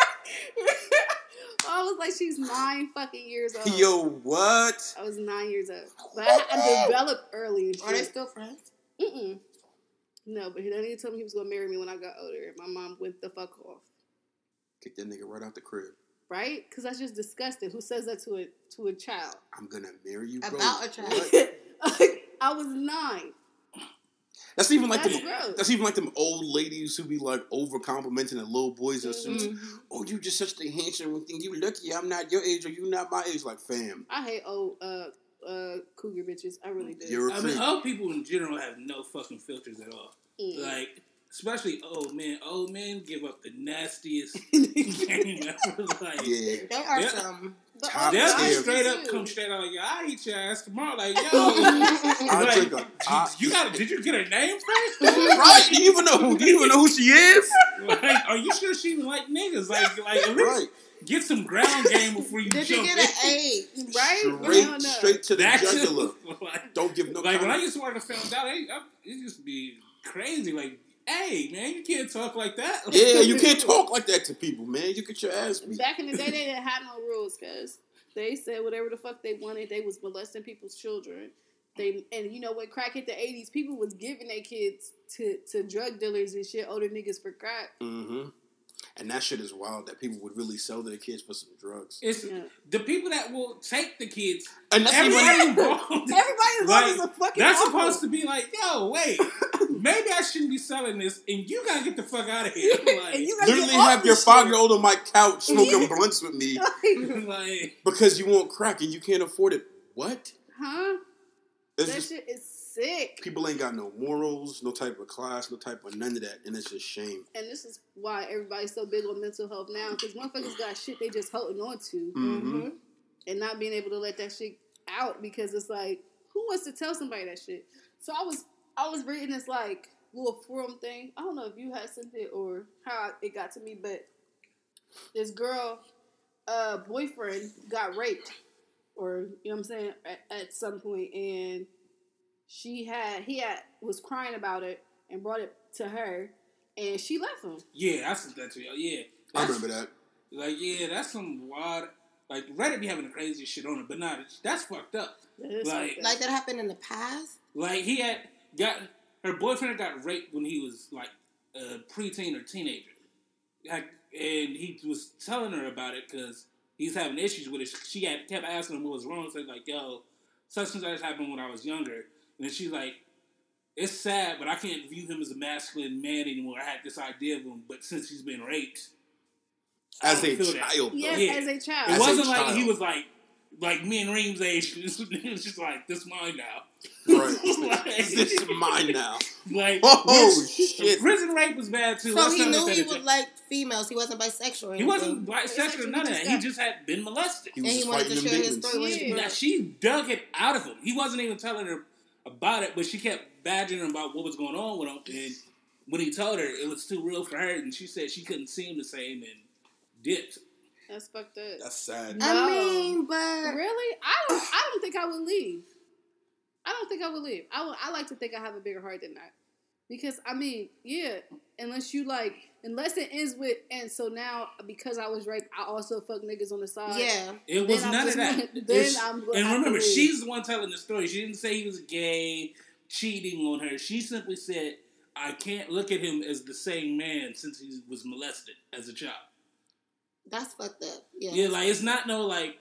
I was like, she's 9 fucking years old. Yo, what? I was 9 years old. But I developed early. Are they still friends? Mm-mm. No, but then he told me he was going to marry me when I got older. And my mom went the fuck off. Kick that nigga right out the crib. Right? Because that's just disgusting. Who says that to a child? I'm going to marry you, bro. About a child. I was 9. That's even like them old ladies who be like over complimenting the little boys in suits. Oh, you just such the handsome thing. You lucky I'm not your age or you not my age. Like, fam. I hate old cougar bitches. I really do. I mean, old people in general have no fucking filters at all. Like, especially old men. Old men give up the nastiest game ever. Like, yeah, they are some. They'll straight up come straight out like, I'll eat your ass tomorrow. Like, yo, did you get her name first? Right? Do you even know who she is? Like, are you sure she even like niggas? Like at least get some ground game before you jump in. Did you get an A? Right? Straight to the jugular. Don't give no like, comment. when I used to work at Family Dollar, it used to be crazy. Like, hey, man, you can't talk like that. Yeah, you can't talk like that to people, man. You get your ass beat. Back in the day, they didn't have no rules, because they said whatever the fuck they wanted. They was molesting people's children. And you know, when crack hit the 80s, people was giving their kids to drug dealers and shit, older niggas for crack. Mm-hmm. And that shit is wild that people would really sell their kids for some drugs. It's the people that will take the kids. And that's everybody involved. Everybody is a fucking that's awful. Supposed to be like, yo, wait, maybe I shouldn't be selling this, and you gotta get the fuck out of here. Like, and you literally have your 5-year-old on my couch smoking blunts with me like, because you want crack and you can't afford it. What? Huh? That shit is sick. People ain't got no morals, no type of class, no type of none of that, and it's just shame. And this is why everybody's so big on mental health now, because motherfuckers got shit they just holding on to, and not being able to let that shit out, because it's like, who wants to tell somebody that shit? So I was reading this like little forum thing. I don't know if you had sent it or how it got to me, but this girl, boyfriend got raped, or you know what I'm saying, at some point, and he was crying about it and brought it to her, and she left him. Yeah, I sent that to you. Yeah, I remember that. Like, yeah, that's some wild. Like, Reddit be having the craziest shit on it, but that's fucked up. Like that happened in the past? Like, her boyfriend got raped when he was, like, a preteen or teenager. Like, and he was telling her about it because he's having issues with it. She kept asking him what was wrong. Said, like, yo, such and such happened when I was younger. And then she's like, it's sad, but I can't view him as a masculine man anymore. I had this idea of him, but since he's been raped, as a child, yes, as a child. It wasn't like he was like me and Reem's age. It was just like, this mine now. Right. This is mine now. Like, shit. Prison rape was bad too. So he knew he would like females. He wasn't bisexual. Or he wasn't bisexual or none of that. He just had been molested. And he wanted to share his story. Now, she dug it out of him. He wasn't even telling her about it, but she kept badgering him about what was going on with him. And when he told her, it was too real for her, and she said she couldn't see him the same and dipped. That's fucked up. That's sad. No. I mean, but really, I don't think I would leave. I like to think I have a bigger heart than that. Because, I mean, yeah, unless it ends with, and so now, because I was raped, I also fuck niggas on the side. Yeah. It was none of that. And remember, she's the one telling the story. She didn't say he was gay, cheating on her. She simply said, I can't look at him as the same man since he was molested as a child. That's fucked up. Yeah. Yeah, like, it's not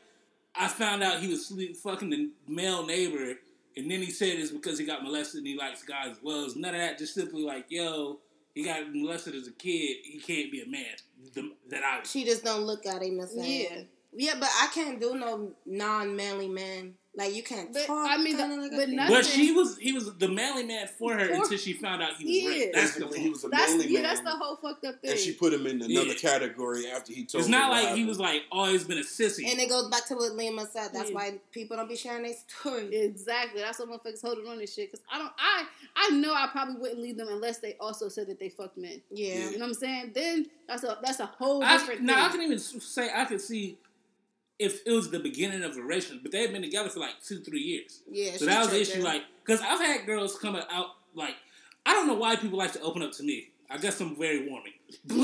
I found out he was fucking the male neighbor, and then he said it's because he got molested and he likes guys. Well, it's none of that. Just simply like, yo, he got molested as a kid. He can't be a man. She just don't look at him the same. Yeah. Yeah, but I can't do no non-manly man. Like, you can't talk. I mean, but he was the manly man for her until she found out he was raped. That's the he was a manly man. Yeah, that's the whole fucked up thing. And she put him in another category after he told her. It's not like he was like always been a sissy. And it goes back to what Lima said. That's why people don't be sharing their story. Exactly. That's what motherfuckers holding on this shit. Because I know I probably wouldn't leave them unless they also said that they fucked men. Yeah. You know what I'm saying? Then that's a whole different thing. Now, I can even say I could see if it was the beginning of a relationship, but they had been together for like 2-3 years. Yeah, so that was the issue. Like, because I've had girls come out, like, I don't know why people like to open up to me. I guess I'm very warming.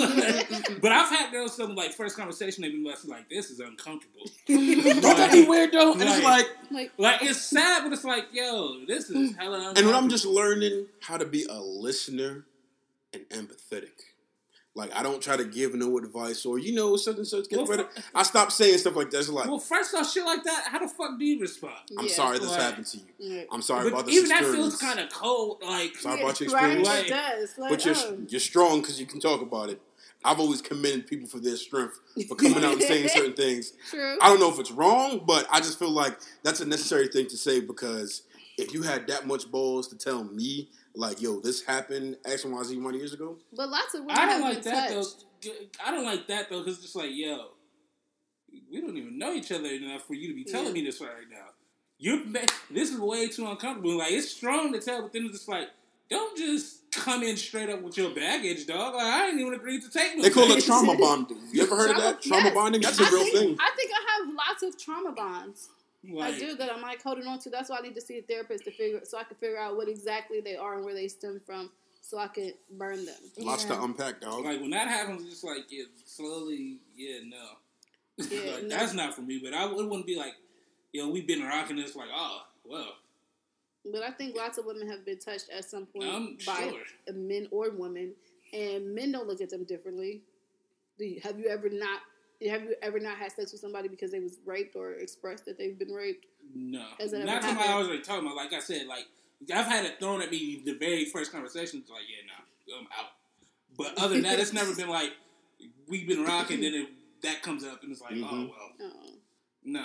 But I've had girls tell me, like, first conversation, they've been like, this is uncomfortable. Don't that be weird, though? And it's like, it's sad, but it's like, yo, this is hella uncomfortable. And when I'm just learning how to be a listener and empathetic. Like, I don't try to give no advice or, such and such. I stop saying stuff like that. It's like, well, first off, shit like that, how the fuck do you respond? I'm sorry this happened to you. Yeah. I'm sorry about this even experience. that feels kind of cold. Like, sorry about your experience. Right, it does. Like, but you're strong because you can talk about it. I've always commended people for their strength, for coming out and saying certain things. True. I don't know if it's wrong, but I just feel like that's a necessary thing to say because if you had that much balls to tell me, like, yo, this happened X, Y, Z 1 years ago. But lots of women I don't have like been that touched. though. I don't like that though because it's just like, yo, we don't even know each other enough for you to be telling me this right now. This is way too uncomfortable. Like, it's strong to tell, but then it's just like, don't just come in straight up with your baggage, dog. Like, I ain't even agreed to take no They call baggage. it trauma bonding. You ever heard of that? Trauma bonding? That's a real thing. I think I have lots of trauma bonds. Like, I do that I'm like holding on to. That's why I need to see a therapist so I can figure out what exactly they are and where they stem from, so I can burn them. Lots to unpack, dog. Like, when that happens, it's just like, yeah, slowly, no. Yeah, like, no. that's not for me. But it wouldn't be like, we've been rocking this. Like, oh, well. But I think lots of women have been touched at some point I'm by sure. men or women, and men don't look at them differently. Have you ever not had sex with somebody because they was raped or expressed that they've been raped? No. Has that ever Not somebody happened? I was already talking about. Like I said, like, I've had it thrown at me the very first conversation. It's like, I'm out. But other than that, it's never been like, we've been rocking, then that comes up, and it's like, oh, well. No.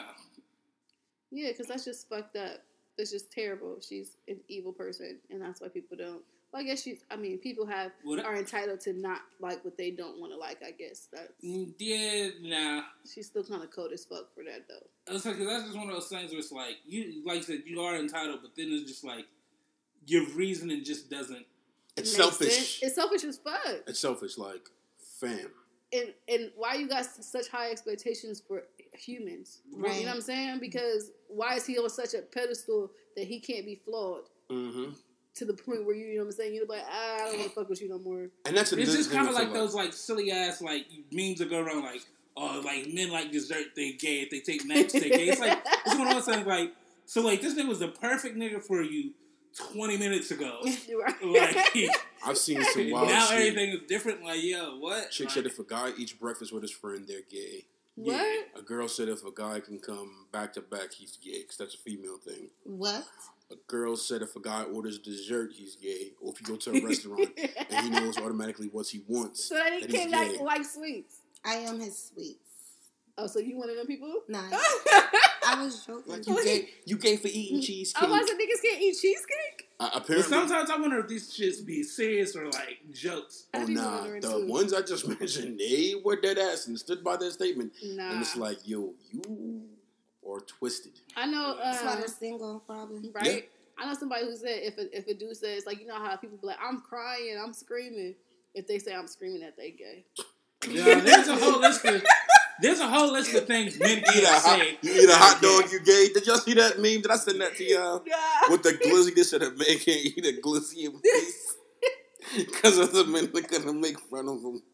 Yeah, because that's just fucked up. That's just terrible. She's an evil person, and that's why people don't. Well, I guess people are entitled to not like what they don't want to like, I guess. Yeah, nah. She's still kind of cold as fuck for that, though. It's like, cause that's just one of those things where it's like, like you said, you are entitled, but then it's just like, your reasoning just doesn't. It's selfish. It's selfish as fuck. It's selfish, like, fam. And why you got such high expectations for humans? Right. You know what I'm saying? Because why is he on such a pedestal that he can't be flawed? Mm-hmm. To the point where you know what I'm saying? You're like, I don't want to fuck with you no more. And that's it's just kind of like those like silly ass like memes that go around like, like men like dessert, they gay. If they take naps, they gay. It's like it's one of those things. Like so, like this nigga was the perfect nigga for you 20 minutes ago. Like I've seen some wild now shit. everything is different. Like yo, what? Chick said if a guy eats breakfast with his friend, they're gay. What? Yeah. A girl said if a guy can come back to back, he's gay, because that's a female thing. What? A girl said if a guy orders dessert, he's gay. Or if you go to a restaurant and he knows automatically what he wants, So that he that he's can't gay. like sweets. I am his sweets. Oh, so you one of them people? Nah, I was joking. Like you gay for eating cheesecake. I was like, niggas can't eat cheesecake. But Apparently, sometimes I wonder if these shits be serious or like jokes. oh I be nah, wondering the too. ones I just mentioned, they were dead ass and stood by their statement. Nah. And it's like, yo, you are twisted. I know. That's why they're single, probably. Right? Yeah. I know somebody who said if a dude says, like, you know how people be like, I'm crying, I'm screaming. If they say I'm screaming, that they gay. Yeah, there's a whole list of things men You can't say. eat a hot dog, you gay. Did y'all see that meme? Did I send that to y'all? With the glizzy, they said a man can't eat a glizzy in peace. Because of the men that gonna make fun of him.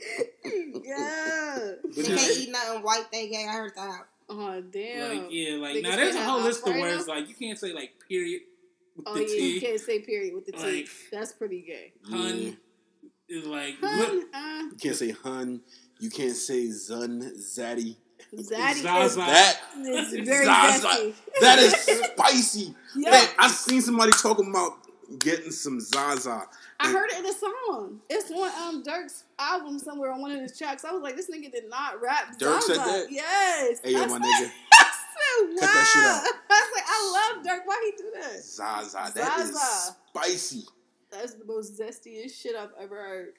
Yeah. They can't eat nothing white, they gay. I heard that. Oh, damn. Like, yeah, like, Niggas now there's a can't whole have list of arthritis? words, like, you can't say, like, period with Oh, the yeah, you T. can't say period with the T. Like- That's pretty gay. Hun is like, Hun, You can't say hun. You can't say zun, zaddy. Zaddy Zaza. That is very Zaza. zesty. That is spicy. Yeah. Man, I seen somebody talking about getting some Zaza. I heard it in a song. It's on Dirk's album somewhere on one of his tracks. I was like, this nigga did not rap Dirk Zaza. said that? Yes. Hey, yo, I my said- nigga. I said, wow. Cut that shit out. I was like, I love Dirk. Why he do that? Zaza. That is Zaza. spicy. That's the most zestiest shit I've ever heard.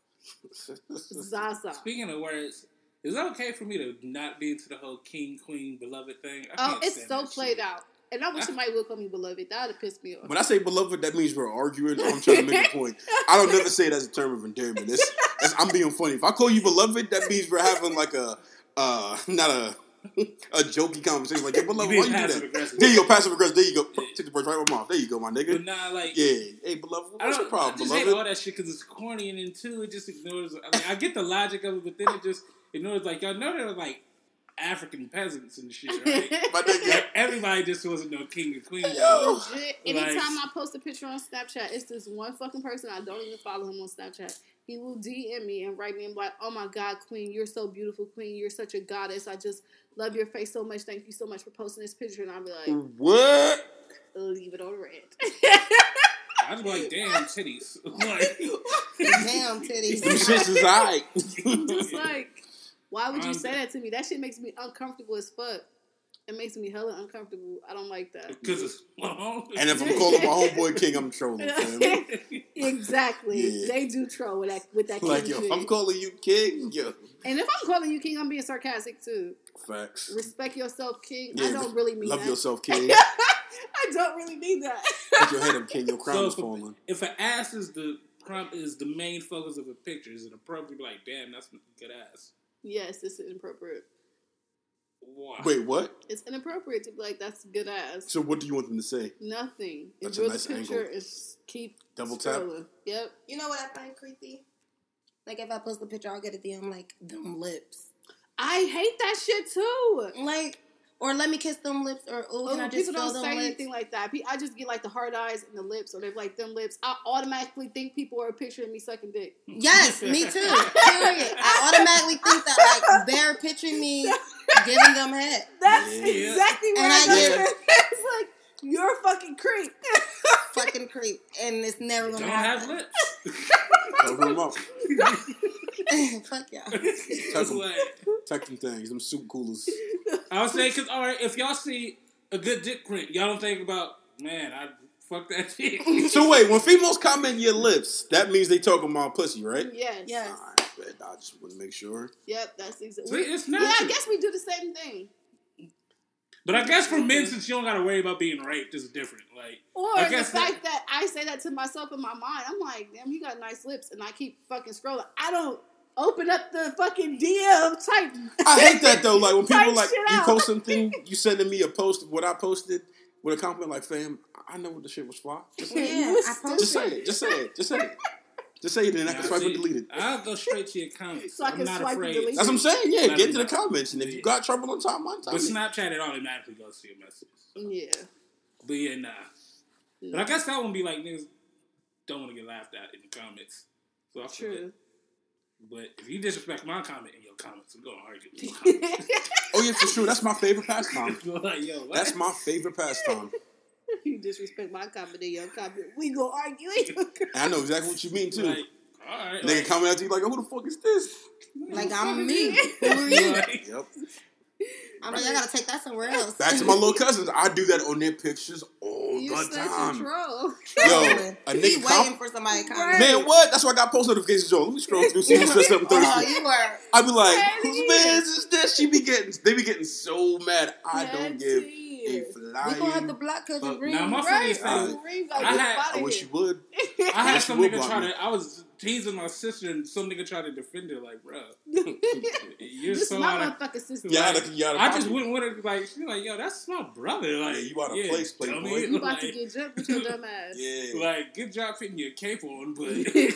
Zaza. Speaking of words, is it okay for me to not be into the whole king, queen, beloved thing? I Oh, can't it's stand so that played shit. out. And I wish somebody would call me beloved. That would have pissed me off. When I say beloved, that means we're arguing. I'm trying to make a point. I don't never say it as a term of endearment. I'm being funny. If I call you beloved, that means we're having like not a jokey conversation. Like, yo, beloved, You why being you do passive that? aggressive. There you go, passive aggressive. There you go. Yeah. Take the brush right out my mouth. There you go, my But nigga. nah, like, Yeah. Hey, beloved, I what's your don't. problem, I just hate beloved? all that shit because it's corny, and then two, it just ignores. I mean, I get the logic of it, but then it just ignores. Like, y'all know they're like African peasants and shit, right? My nigga. Like, everybody just wasn't no king or queen. Yo. Legit, anytime I post a picture on Snapchat, it's this one fucking person. I don't even follow him on Snapchat. He will DM me and write me and be like, oh my God, queen, you're so beautiful, queen. You're such a goddess. I just love your face so much. Thank you so much for posting this picture. And I'll be like, What? leave it on red. I just be like, damn titties. Like, Damn Them titties. shits is alright. I'm just like, why would you say that to me? That shit makes me uncomfortable as fuck. It makes me hella uncomfortable. I don't like that. because it's long. And if I'm calling my homeboy king, I'm trolling, fam. Exactly. Yeah. They do troll with that Like, king yo, shit. if I'm calling you king, yo. And if I'm calling you king, I'm being sarcastic too. Facts. Respect yourself, king. Yeah, I don't really mean Love that. yourself, king. I don't really mean that. Put your head up, king. Your crown So is falling. if an ass is the main focus of a picture, is it appropriate to be like, damn, that's a good ass? Yes, it's inappropriate. Why? Wait, what? It's inappropriate to be like, that's good ass. So what do you want them to say? Nothing. That's Enjoy a nice the picture angle. and keep Double tap? scrolling. Yep. You know what I find creepy? Like, if I post a picture, I'll get a DM like, them lips. I hate that shit too. Like, or let me kiss them lips, or, oh, can I just People feel don't them say lips? anything like that. I just get like the hard eyes and the lips, or they're like them lips. I automatically think people are picturing me sucking dick. Yes, me too. Period. I automatically think that, like, they're picturing me giving them head. That's Yeah. exactly what And I I go get- through. It's like, you're a fucking creep. Fucking creep. And it's never Don't gonna have happen. lips. Cover them up. Fuck y'all. It's like, Tuck them things. Them soup coolers. I would say, because, all right, if y'all see a good dick print, y'all don't think about, man, I fuck that dick. So wait, when females comment your lips, that means they talking about pussy, right? Yes. Yes. Alright, bet. I just want to make sure. Yep, that's exactly. See, it's Yeah, natural. I guess we do the same thing. But I guess for men, since you don't got to worry about being raped, it's different. Like, Or I the guess fact that I say that to myself in my mind, I'm like, damn, he got nice lips, and I keep fucking scrolling. I don't open up the fucking DM type. I hate that though. Like when people Type like shit you out. post something, you sending me a post of what I posted with a compliment like, fam, I know what the shit was fly. Just say it. Yeah, I Just say posted. it. Just say it. Just say it. Just say it and I can swipe and delete it. I'll go straight to your comments. So I can I'm not swipe and afraid. delete That's what I'm saying. Yeah, Let get me to the know. comments, and if you got trouble on timeline, But Snapchat, it automatically goes to your messages. Yeah. But yeah, nah. But I guess that one be like, niggas don't want to get laughed at in the comments. So I feel True. it. But if you disrespect my comment in your comments, I'm going to argue with your comments. Oh yeah, for sure. That's my favorite pastime. Like, yo, what? That's my favorite pastime. You disrespect my comment in your comment. We gonna argue. And I know exactly what you mean too. Like, all right. Nigga comment after you like, oh, who the fuck is this? Like, I'm me. Who are you? Like, Yep. I'm like, I gotta take that somewhere else. Back to my little cousins. I do that on their pictures all You're the such a time. troll. Yo, a He nigga waiting for somebody to comment. Man, what? That's why I got post notifications on. Let me scroll through, see who said something Oh, Thursday. you were. I be like, Petty. whose man's is this? They be getting so mad. I don't give a We gonna have to flying. block because But of Reem. now my Right. funny thing, Reem I gotta get had- out I of wish here. you would. I had Wish some you would nigga block try me. to, I was teasing my sister and some nigga tried to defend her like, bro, you're This is so my out of... motherfucking sister. Yeah, I just went with her like, she like, yo, that's my brother. Like, Yeah, you out of place, playboy. dummy. You about Like, to get jumped with your dumb ass. Yeah. like, good job putting your cape on, but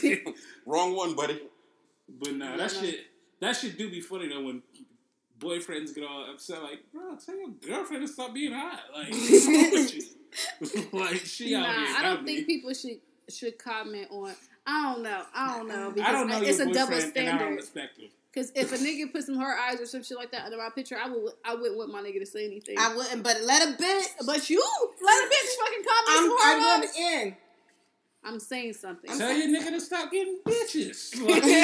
Wrong one, buddy. nah, that shit do be funny though when boyfriends get all upset. Like, bro, tell your girlfriend to stop being hot. Like, what's wrong with you? Like, she out here. I don't dummy. think people should comment on. I don't know because I don't know it's your a double boyfriend, and I don't standard. respect him. Because if a nigga put some hard eyes or some shit like that under my picture, I wouldn't want my nigga to say anything. I wouldn't, but let a bitch. But you let a bitch fucking comment some hard I'm eyes. going in. I'm saying something. Tell your nigga to stop getting bitches.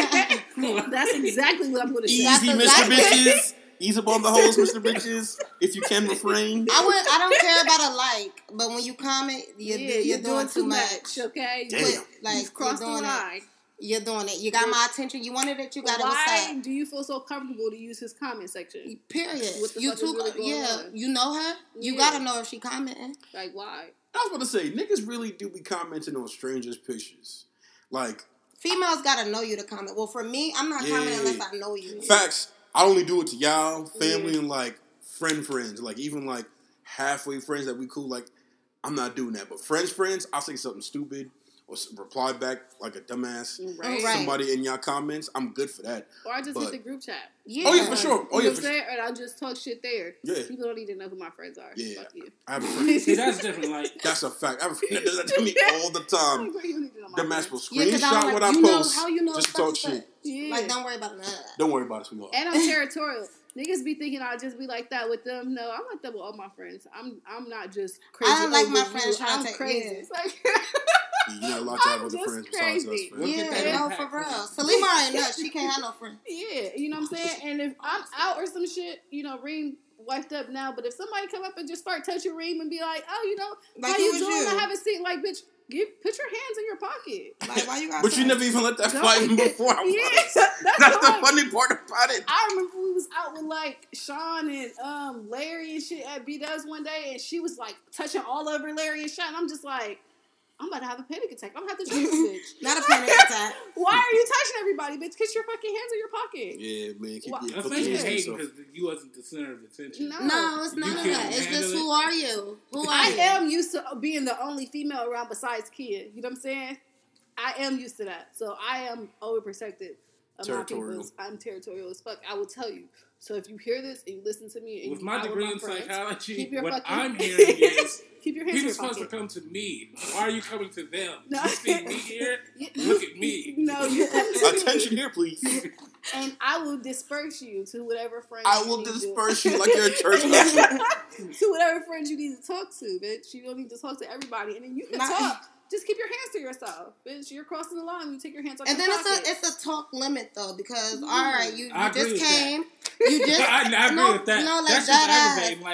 Like, That's exactly what I'm going to say. Easy, Mr. exactly- Bitches. Ease up on the holes, Mr. Bitches. If you can refrain. I don't care about a like, but when you comment, you're doing too much. Okay, Damn. Like, you've crossed the you're doing line. it. You're doing it. You got my attention. You wanted it. You got it. Why What's up? do you feel so comfortable to use his comment section? Period. What the You fuck is too. really going Yeah, on? you know her. You Yeah. gotta know if she commenting. Like, why? I was about to say, niggas really do be commenting on strangers' pictures. Like, Females gotta know you to comment. Well, for me, I'm not commenting Yeah. unless I know you. facts, I only do it to y'all, family, Yeah. and like friends. Like, even like halfway friends that we cool. Like, I'm not doing that. But friends, I'll say something stupid or reply back like a dumbass. Right. Right. Somebody in y'all comments, I'm good for that. Or I just But- hit the group chat. Yeah. Oh, yeah, for sure. Oh, You yeah, know for what I'm saying? And I just talk shit there. Yeah. People don't need to know who my friends are. Yeah. Fuck you. I have a friend. see, that's different. Like, That's a fact. I have a friend that does that to me all the time. Like, you need to know my The match friends. will Yeah, 'cause screenshot I'm what like, I you know post how you know just to such talk and such. shit. Yeah. Like, don't worry about none of that. Don't worry about it, sweetheart. And I'm territorial. Niggas be thinking I'll just be like that with them. No, I'm like that with all my friends. I'm not just crazy. I don't like my over friends you. trying to I'm take- crazy. yeah. It's like, You're not allowed to have I'm other just friends besides us, crazy. friends. Look at that Yeah, no, impact for real. from- Salima ain't nuts. She can't have no friends. yeah, you know what I'm saying? And if I'm out or some shit, you know, Reem wiped up now, but if somebody come up and just start touching Reem and be like, oh, you know, Like, how who you is doing? you? I haven't seen, like, bitch, put your hands in your pocket. Like, why you got But you friends? never even let that Don't- fly in before I was. Yeah, That's the why. funny part about it. I remember we was out with like Sean and Larry and shit at B-Dubs one day, and she was like touching all over Larry and Sean. And I'm just like, I'm about to have a panic attack. I'm gonna have to drink this bitch. Not a panic attack. Why are you touching everybody, bitch? Get your fucking hands in your pocket. Yeah, man. Keep Well, your I put think your you're hands to hating yourself. because you wasn't the center of attention. No. No, it's You none of can't that. It's handle just it. who are you? Who are I you? am used to being the only female around besides Kia. You know what I'm saying? I am used to that. So I am overprotective of my Territorial. people's. I'm territorial as fuck. I will tell you. So if you hear this and you listen to me, and With you my out degree my in friends, psychology, keep your what fucking- I'm hearing is keep your hands in people your supposed to pocket. come to me. Why are you coming to them? No. You see me here? Yeah. Look at me. No, you come to me. Attention here, please. And I will disperse you to whatever friends I you will need to- disperse you like you're a church usher. to whatever friends you need to talk to, bitch. You don't need to talk to everybody. And then you can My- talk. Just keep your hands to yourself. Bitch, you're crossing the line when you take your hands off And your then pocket. it's a talk limit though, because Mm. all right, you I agree just with came, you just I agree no, with that. no, like That's just that ass. aggravating.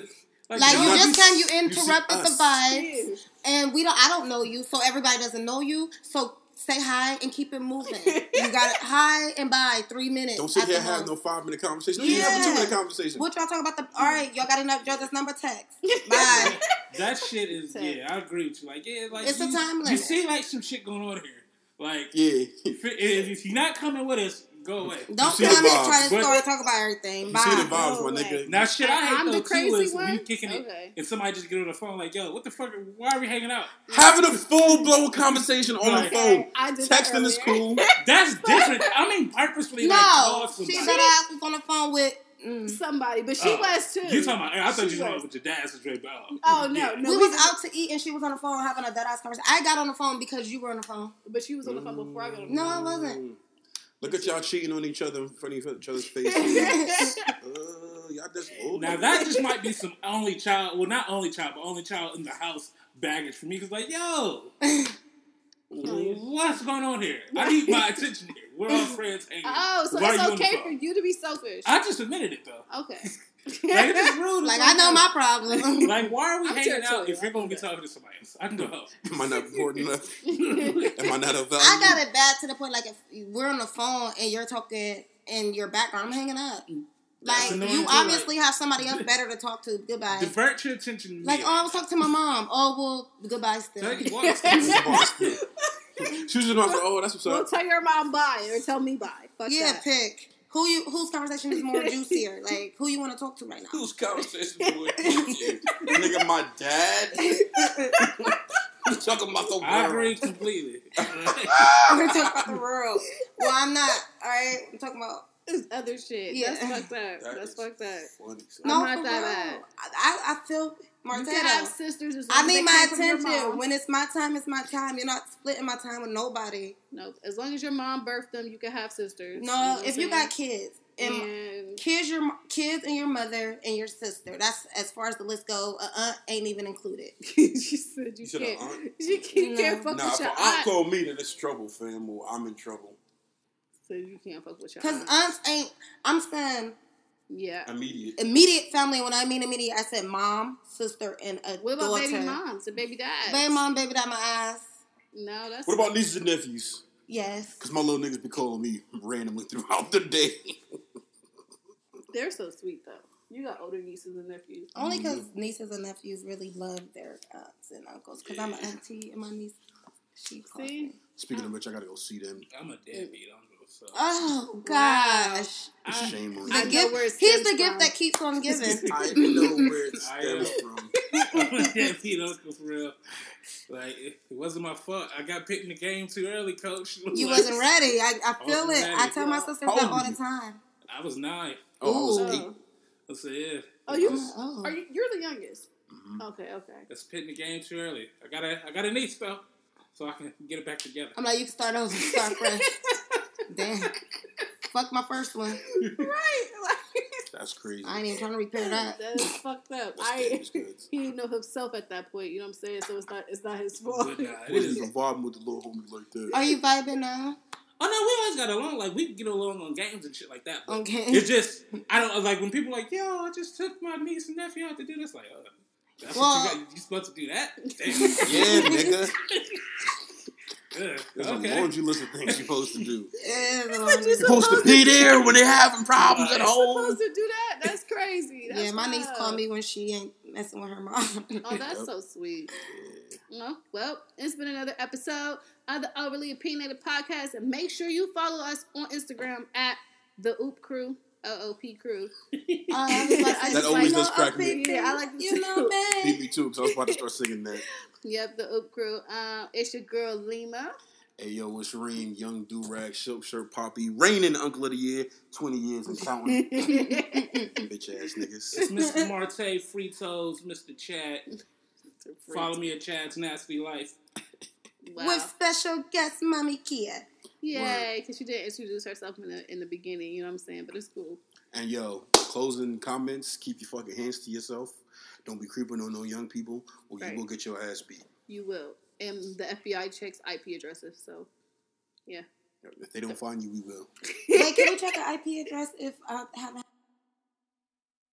Like you y'all just be- came, you you see interrupted the us. vibes, Yeah. and I don't know you, so everybody doesn't know you. So say hi and keep it moving. You got it, hi and bye, 3 minutes. Don't sit at here the and have most. no 5-minute conversation. You have a Yeah. 2-minute conversation. What y'all talking about? All right, y'all got enough this number text. Bye. That shit is, yeah, I agree with you. Like, yeah, like, It's a time You limit. see, like, some shit going on here. Like, Yeah. if you're not coming with us, Go away. Don't see come the and try to vibes. start talk about everything. You Bye. see the vibes, Go my away. nigga. Now, shit I hate I'm though the too crazy is when one? you kicking it Okay. and somebody just get on the phone like, yo, what the fuck? Why are we hanging out? Having a full-blown conversation on the Right. phone. I did that Texting is earlier. cool. That's different. I mean, purposefully like No, call she somebody. said I was on the phone with. Somebody, but she was too. You talking about? I thought She you were was. with your dad's straight ball. Oh, no. We was out to eat and she was on the phone having a dead ass conversation. I got on the phone because you were on the phone. But she was on the phone before I got on the No, phone. I wasn't. Look at y'all cheating on each other in front of each other's faces. Y'all just old. Now that just might be some only child. Well, not only child, but only child in the house baggage for me. Cause like, yo, what's going on here? I need my attention here. We're all friends. Hanging. Oh, so Why are it's you on the okay phone? for you to be selfish. I just admitted it though. Okay. Like it's just rude. Like, I know my problem. Like, why are we I'm hanging out territorial. if you're gonna be talking to somebody else? I can go home. Am I not important enough? Am I not of value? I got it bad to the point, like, if we're on the phone and you're talking in your background, I'm hanging up. That's Like, annoying you too, obviously have somebody else better to talk to. Goodbye. Divert your attention to me. Like, oh, I was talking to my mom. Oh, well, goodbye still. Tell you what. She was just like, oh, that's what's Well, up. tell your mom bye or tell me bye. Fuck Yeah, that. pick. Whose conversation is more juicier? Like, who you want to talk to right now? Whose conversation with you? Nigga, my dad? You talking about the world. I agree completely. We're talking about the world. Well, I'm not. All right, I'm talking about. It's other shit. Yeah. That's fucked up. That That's is fucked up. funny. son. No, not for that real. bad. I feel You can have Martetta. sisters as long I as need they my come from your attention. mom. When it's my time, it's my time. You're not splitting my time with nobody. No, as long as your mom birthed them, you can have sisters. No, know what if I'm you saying? got kids and and kids and your mother and your sister, that's as far as the list go. Aunt ain't even included. she said you You said can't. an aunt? You can't fuck Nah, with if your an aunt aunt. call me, then it's trouble, fam. Or I'm in trouble. So you can't fuck with your Because aunt. aunts ain't. I'm saying Yeah. Immediate. immediate family. When I mean immediate, I said mom, sister, and a What about daughter. baby moms and baby dads? Baby mom, baby dad, my ass. No, that's What about nieces and nephews? Yes. Because my little niggas be calling me randomly throughout the day. they're so sweet though. You got older nieces and nephews. Only because nieces and nephews really love their aunts and uncles. Because I'm an auntie and my niece, she calls See? me. Speaking of which, I gotta go see them. I'm a deadbeat. I don't give a fuck. Oh, gosh. It's shame on I you. know Gift, where it he's stems the gift from. that keeps on giving. I know where it I stems am. from. I'm a deadbeat uncle for real. Like it wasn't my fault. I got picked in the game too early, coach. You Like, wasn't ready. I feel wasn't it. ready. I tell my sisters How that old all were the you? time. I was 9. Oh, I was Ooh. 8. I said, yeah. Oh, you? Oh. Are you? You're the youngest. Mhm. Okay. Let's pick the game too early. I got a niece though, so I can get it back together. I'm like, you can start over. Start fresh. Damn. Fuck my first one. Right. Like, That's crazy. I ain't even trying to repair that. that's fucked up. That's good. He didn't know himself at that point. You know what I'm saying? So it's not his fault. But nah, I it wasn't is. even vibing with the little homies like that. Are you vibing now? Oh no, we always got along. Like we can get along on games and shit like that. But Okay. it's just I don't like when people like, yo, I just took my niece and nephew out to do this. Like, that's Well- what you got. You supposed to do that? Damn. Yeah, nigga. Yeah, There's a okay. laundry list of things you're supposed to do. Yeah, You're supposed to be there when they're having problems at home. Supposed to do that? That's crazy. That's yeah, my niece wild. called me when she ain't messing with her mom. Oh, that's so sweet. Well, it's been another episode of the Overly Opinionated Podcast, and make sure you follow us on Instagram at the Oop Crew, OOP Crew. That always does crack me. Yeah, I like to You know, Beat babe. me too, because I was about to start singing that. Yep, the Oop Crew. It's your girl Lima. Hey, yo, it's Reem, Young Do-Rag, Silk Shirt Poppy, reigning Uncle of the Year, 20 years and counting. Bitch ass niggas. It's Mr. Marte, Free Toes, Mr. Chad. Follow me at Chad's Nasty Life. Wow. With special guest, Mommy Kia. Yay, because she didn't introduce herself in the beginning, you know what I'm saying? But it's cool. And yo, closing comments, keep your fucking hands to yourself. Don't be creeping on no young people, or Right. you will get your ass beat. You will. And the FBI checks IP addresses, so yeah. If they don't find you, we will. Wait, can we check the IP address if I haven't